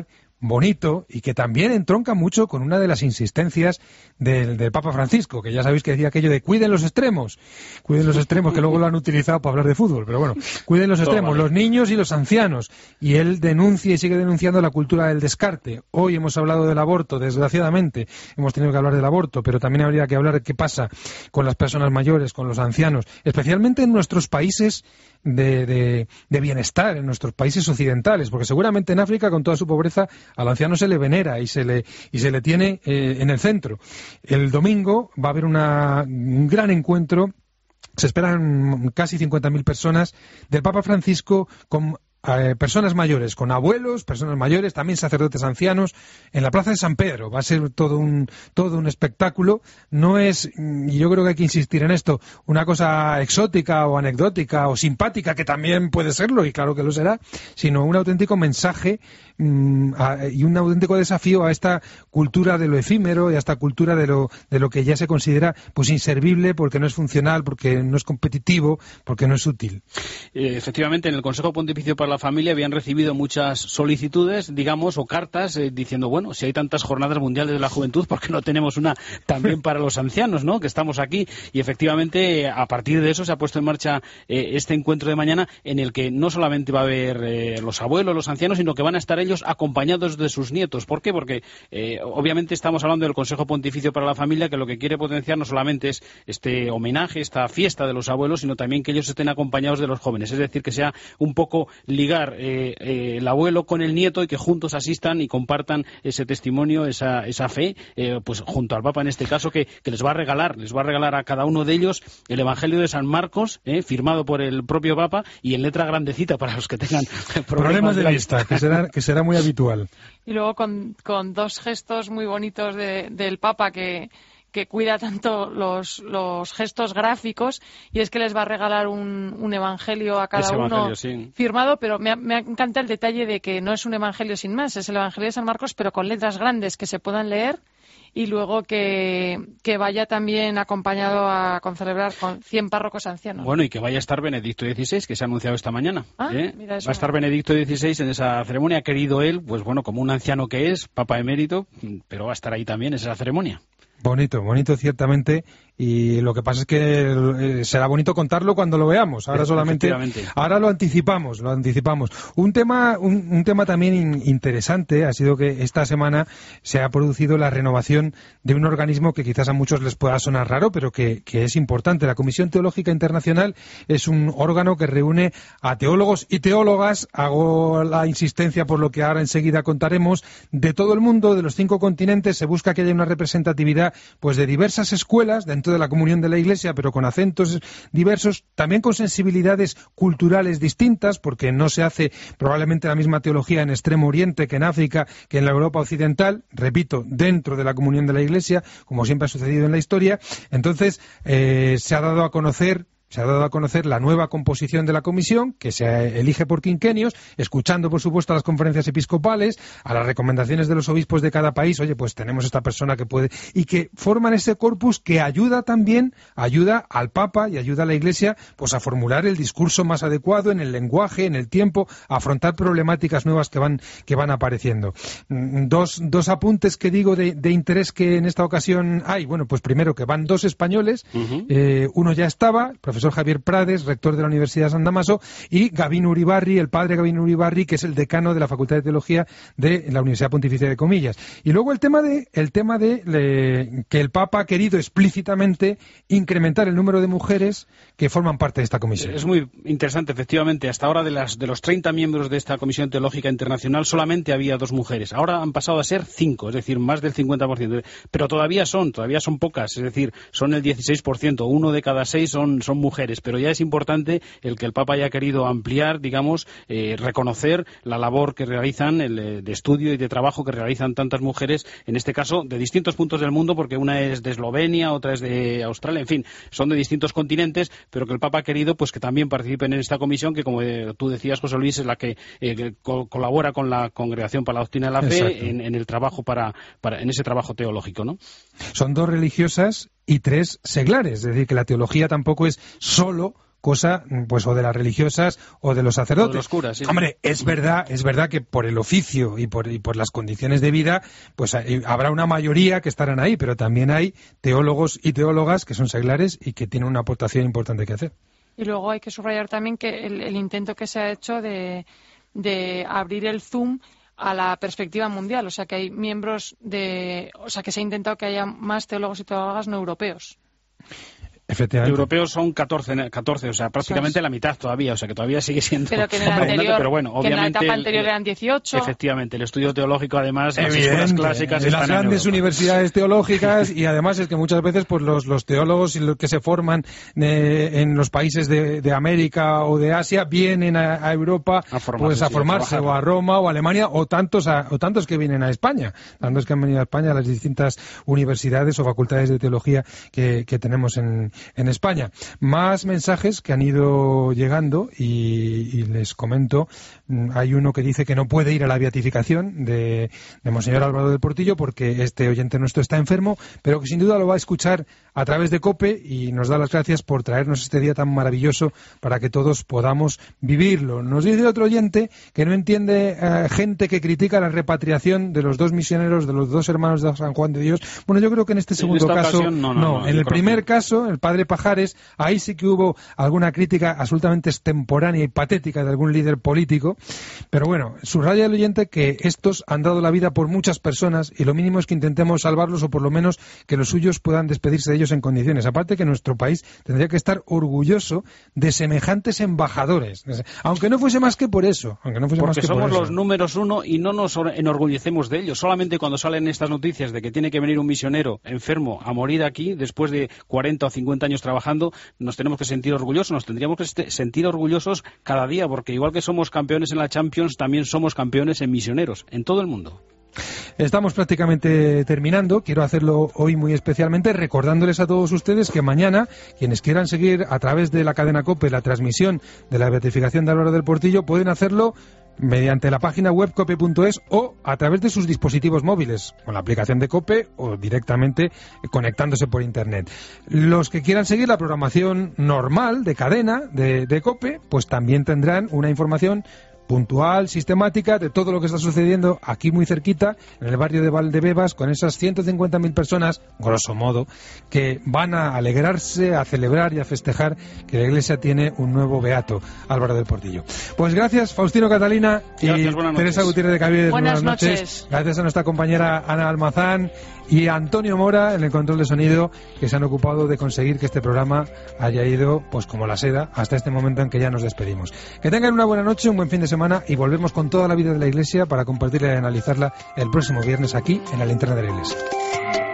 bonito y que también entronca mucho con una de las insistencias del, del Papa Francisco, que ya sabéis que decía aquello de cuiden los extremos, cuiden los extremos, que luego lo han utilizado para hablar de fútbol, pero bueno, cuiden los extremos, vale. Los niños y los ancianos. Y él denuncia y sigue denunciando la cultura del descarte. Hoy hemos hablado del aborto, desgraciadamente, hemos tenido que hablar del aborto, pero también habría que hablar de qué pasa con las personas mayores, con los ancianos, especialmente en nuestros países de, de, de bienestar, en nuestros países occidentales, porque seguramente en África, con toda su pobreza, al anciano se le venera y se le, y se le tiene eh, en el centro. El domingo va a haber una, un gran encuentro, se esperan casi cincuenta mil personas, del Papa Francisco con Eh, personas mayores, con abuelos, personas mayores, también sacerdotes ancianos, en la Plaza de San Pedro. Va a ser todo un todo un espectáculo. No es, y yo creo que hay que insistir en esto, una cosa exótica o anecdótica o simpática, que también puede serlo, y claro que lo será, sino un auténtico mensaje mmm, a, y un auténtico desafío a esta cultura de lo efímero y a esta cultura de lo, de lo que ya se considera pues inservible, porque no es funcional, porque no es competitivo, porque no es útil. Eh, efectivamente, en el Consejo Pontificio para la Familia habían recibido muchas solicitudes, digamos, o cartas eh, diciendo, bueno, si hay tantas jornadas mundiales de la juventud, ¿por qué no tenemos una también para los ancianos, ¿no?, que estamos aquí? Y efectivamente, a partir de eso se ha puesto en marcha eh, este encuentro de mañana, en el que no solamente va a haber eh, los abuelos, los ancianos, sino que van a estar ellos acompañados de sus nietos. ¿Por qué? Porque eh, obviamente estamos hablando del Consejo Pontificio para la Familia, que lo que quiere potenciar no solamente es este homenaje, esta fiesta de los abuelos, sino también que ellos estén acompañados de los jóvenes. Es decir, que sea un poco ligar eh, eh, el abuelo con el nieto y que juntos asistan y compartan ese testimonio, esa, esa fe, eh, pues junto al Papa en este caso, que, que les va a regalar, les va a regalar a cada uno de ellos el Evangelio de San Marcos, eh, firmado por el propio Papa y en letra grandecita para los que tengan problemas, problemas de, de vista, que será, que será muy habitual. Y luego con, con dos gestos muy bonitos de, del Papa que... que cuida tanto los, los gestos gráficos, y es que les va a regalar un, un evangelio a cada Ese uno evangelio, sí. firmado, pero me, me encanta el detalle de que no es un evangelio sin más, es el Evangelio de San Marcos, pero con letras grandes que se puedan leer, y luego que, que vaya también acompañado a concelebrar con cien párrocos ancianos. Bueno, y que vaya a estar Benedicto dieciséis, que se ha anunciado esta mañana. Ah, ¿eh? mira, eso va a estar no. Benedicto dieciséis en esa ceremonia. Ha querido él, pues bueno, como un anciano que es, Papa emérito, pero va a estar ahí también en esa ceremonia. Bonito, bonito ciertamente, y lo que pasa es que eh, será bonito contarlo cuando lo veamos. Ahora solamente, ahora lo anticipamos, lo anticipamos. Un tema, un, un tema también in, interesante ha sido que esta semana se ha producido la renovación de un organismo que quizás a muchos les pueda sonar raro, pero que, que es importante. La Comisión Teológica Internacional es un órgano que reúne a teólogos y teólogas, hago la insistencia por lo que ahora enseguida contaremos, de todo el mundo, de los cinco continentes. Se busca que haya una representatividad pues de diversas escuelas dentro de la comunión de la Iglesia, pero con acentos diversos, también con sensibilidades culturales distintas, porque no se hace probablemente la misma teología en Extremo Oriente que en África, que en la Europa occidental, repito, dentro de la comunión de la Iglesia, como siempre ha sucedido en la historia. Entonces, eh, se ha dado a conocer Se ha dado a conocer la nueva composición de la comisión, que se elige por quinquenios, escuchando, por supuesto, a las conferencias episcopales, a las recomendaciones de los obispos de cada país. Oye, pues tenemos esta persona que puede... Y que forman ese corpus que ayuda también, ayuda al Papa y ayuda a la Iglesia pues a formular el discurso más adecuado en el lenguaje, en el tiempo, a afrontar problemáticas nuevas que van, que van apareciendo. Dos, dos apuntes que digo de, de interés que en esta ocasión hay. Bueno, pues primero que van dos españoles, uh-huh. eh, uno ya estaba, el profesor Javier Prades, rector de la Universidad de San Damaso, y Gavino Uribarri, el padre Gavino Uribarri, que es el decano de la Facultad de Teología de la Universidad Pontificia de Comillas. Y luego el tema de, el tema de le, que el Papa ha querido explícitamente incrementar el número de mujeres que forman parte de esta comisión. Es muy interesante, efectivamente. Hasta ahora de, las, de los treinta miembros de esta Comisión Teológica Internacional solamente había dos mujeres. Ahora han pasado a ser cinco, es decir, más del cincuenta por ciento. Pero todavía son, todavía son pocas, es decir, son el dieciséis por ciento. Uno de cada seis son, son mujeres, pero ya es importante el que el Papa haya querido ampliar, digamos, eh, reconocer la labor que realizan, el de estudio y de trabajo que realizan tantas mujeres, en este caso de distintos puntos del mundo, porque una es de Eslovenia, otra es de Australia, en fin, son de distintos continentes, pero que el Papa ha querido pues que también participen en esta comisión, que como eh, tú decías, José Luis, es la que eh, co- colabora con la Congregación para la Doctrina de la Fe en, en el trabajo para, para, en ese trabajo teológico, ¿no? Son dos religiosas y tres seglares, es decir, que la teología tampoco es solo cosa pues o de las religiosas o de los sacerdotes. O de los curas, sí. Hombre, es verdad, es verdad que por el oficio y por, y por las condiciones de vida, pues hay, habrá una mayoría que estarán ahí, pero también hay teólogos y teólogas que son seglares y que tienen una aportación importante que hacer. Y luego hay que subrayar también que el, el intento que se ha hecho de, de abrir el Zoom a la perspectiva mundial, o sea que hay miembros de, o sea que se ha intentado que haya más teólogos y teólogas no europeos. Efectivamente. Europeos son catorce, catorce, o sea, prácticamente la mitad todavía, o sea, que todavía sigue siendo pero que en el anterior, pero bueno, obviamente que en la etapa el, anterior eran dieciocho. Efectivamente, el estudio teológico, además, las Evidente, escuelas clásicas en están las grandes en universidades teológicas, y además es que muchas veces pues los, los teólogos y los que se forman eh, en los países de, de América o de Asia vienen a, a Europa a formarse, pues a, formarse sí, a o a Roma o a Alemania, o tantos a, o tantos que vienen a España, tantos que han venido a España a las distintas universidades o facultades de teología que, que tenemos en, en España. Más mensajes que han ido llegando y, y les comento. Hay uno que dice que no puede ir a la beatificación de, de Monseñor Álvaro del Portillo porque este oyente nuestro está enfermo, pero que sin duda lo va a escuchar a través de COPE, y nos da las gracias por traernos este día tan maravilloso para que todos podamos vivirlo. Nos dice otro oyente que no entiende eh, gente que critica la repatriación de los dos misioneros, de los dos hermanos de San Juan de Dios. Bueno, yo creo que en este segundo en caso, ocasión, no, no, no. no, En el primer que... caso, el padre Pajares, ahí sí que hubo alguna crítica absolutamente extemporánea y patética de algún líder político, pero bueno, subraya el oyente que estos han dado la vida por muchas personas y lo mínimo es que intentemos salvarlos, o por lo menos que los suyos puedan despedirse de ellos en condiciones. Aparte que nuestro país tendría que estar orgulloso de semejantes embajadores, aunque no fuese más que por eso. Aunque no fuese Porque más que somos por eso. los números uno y no nos enorgullecemos de ellos. Solamente cuando salen estas noticias de que tiene que venir un misionero enfermo a morir aquí después de cuarenta o cincuenta años trabajando, nos tenemos que sentir orgullosos, nos tendríamos que sentir orgullosos cada día, porque igual que somos campeones en la Champions, también somos campeones en misioneros, en todo el mundo. Estamos prácticamente terminando. Quiero hacerlo hoy muy especialmente recordándoles a todos ustedes que mañana, quienes quieran seguir a través de la cadena COPE la transmisión de la beatificación de Álvaro del Portillo, pueden hacerlo mediante la página web cope punto es o a través de sus dispositivos móviles, con la aplicación de COPE o directamente conectándose por internet. Los que quieran seguir la programación normal de cadena de, de COPE, pues también tendrán una información puntual, sistemática, de todo lo que está sucediendo aquí muy cerquita, en el barrio de Valdebebas, con esas ciento cincuenta mil personas, grosso modo, que van a alegrarse, a celebrar y a festejar que la Iglesia tiene un nuevo beato, Álvaro del Portillo. Pues gracias, Faustino Catalina y gracias, Teresa Gutiérrez de Caviedes. Buenas, buenas noches. noches. Gracias a nuestra compañera Ana Almazán y a Antonio Mora en el control de sonido, que se han ocupado de conseguir que este programa haya ido pues como la seda hasta este momento en que ya nos despedimos. Que tengan una buena noche, un buen fin de semana, y volvemos con toda la vida de la Iglesia para compartirla y analizarla el próximo viernes aquí en la Linterna de la Iglesia.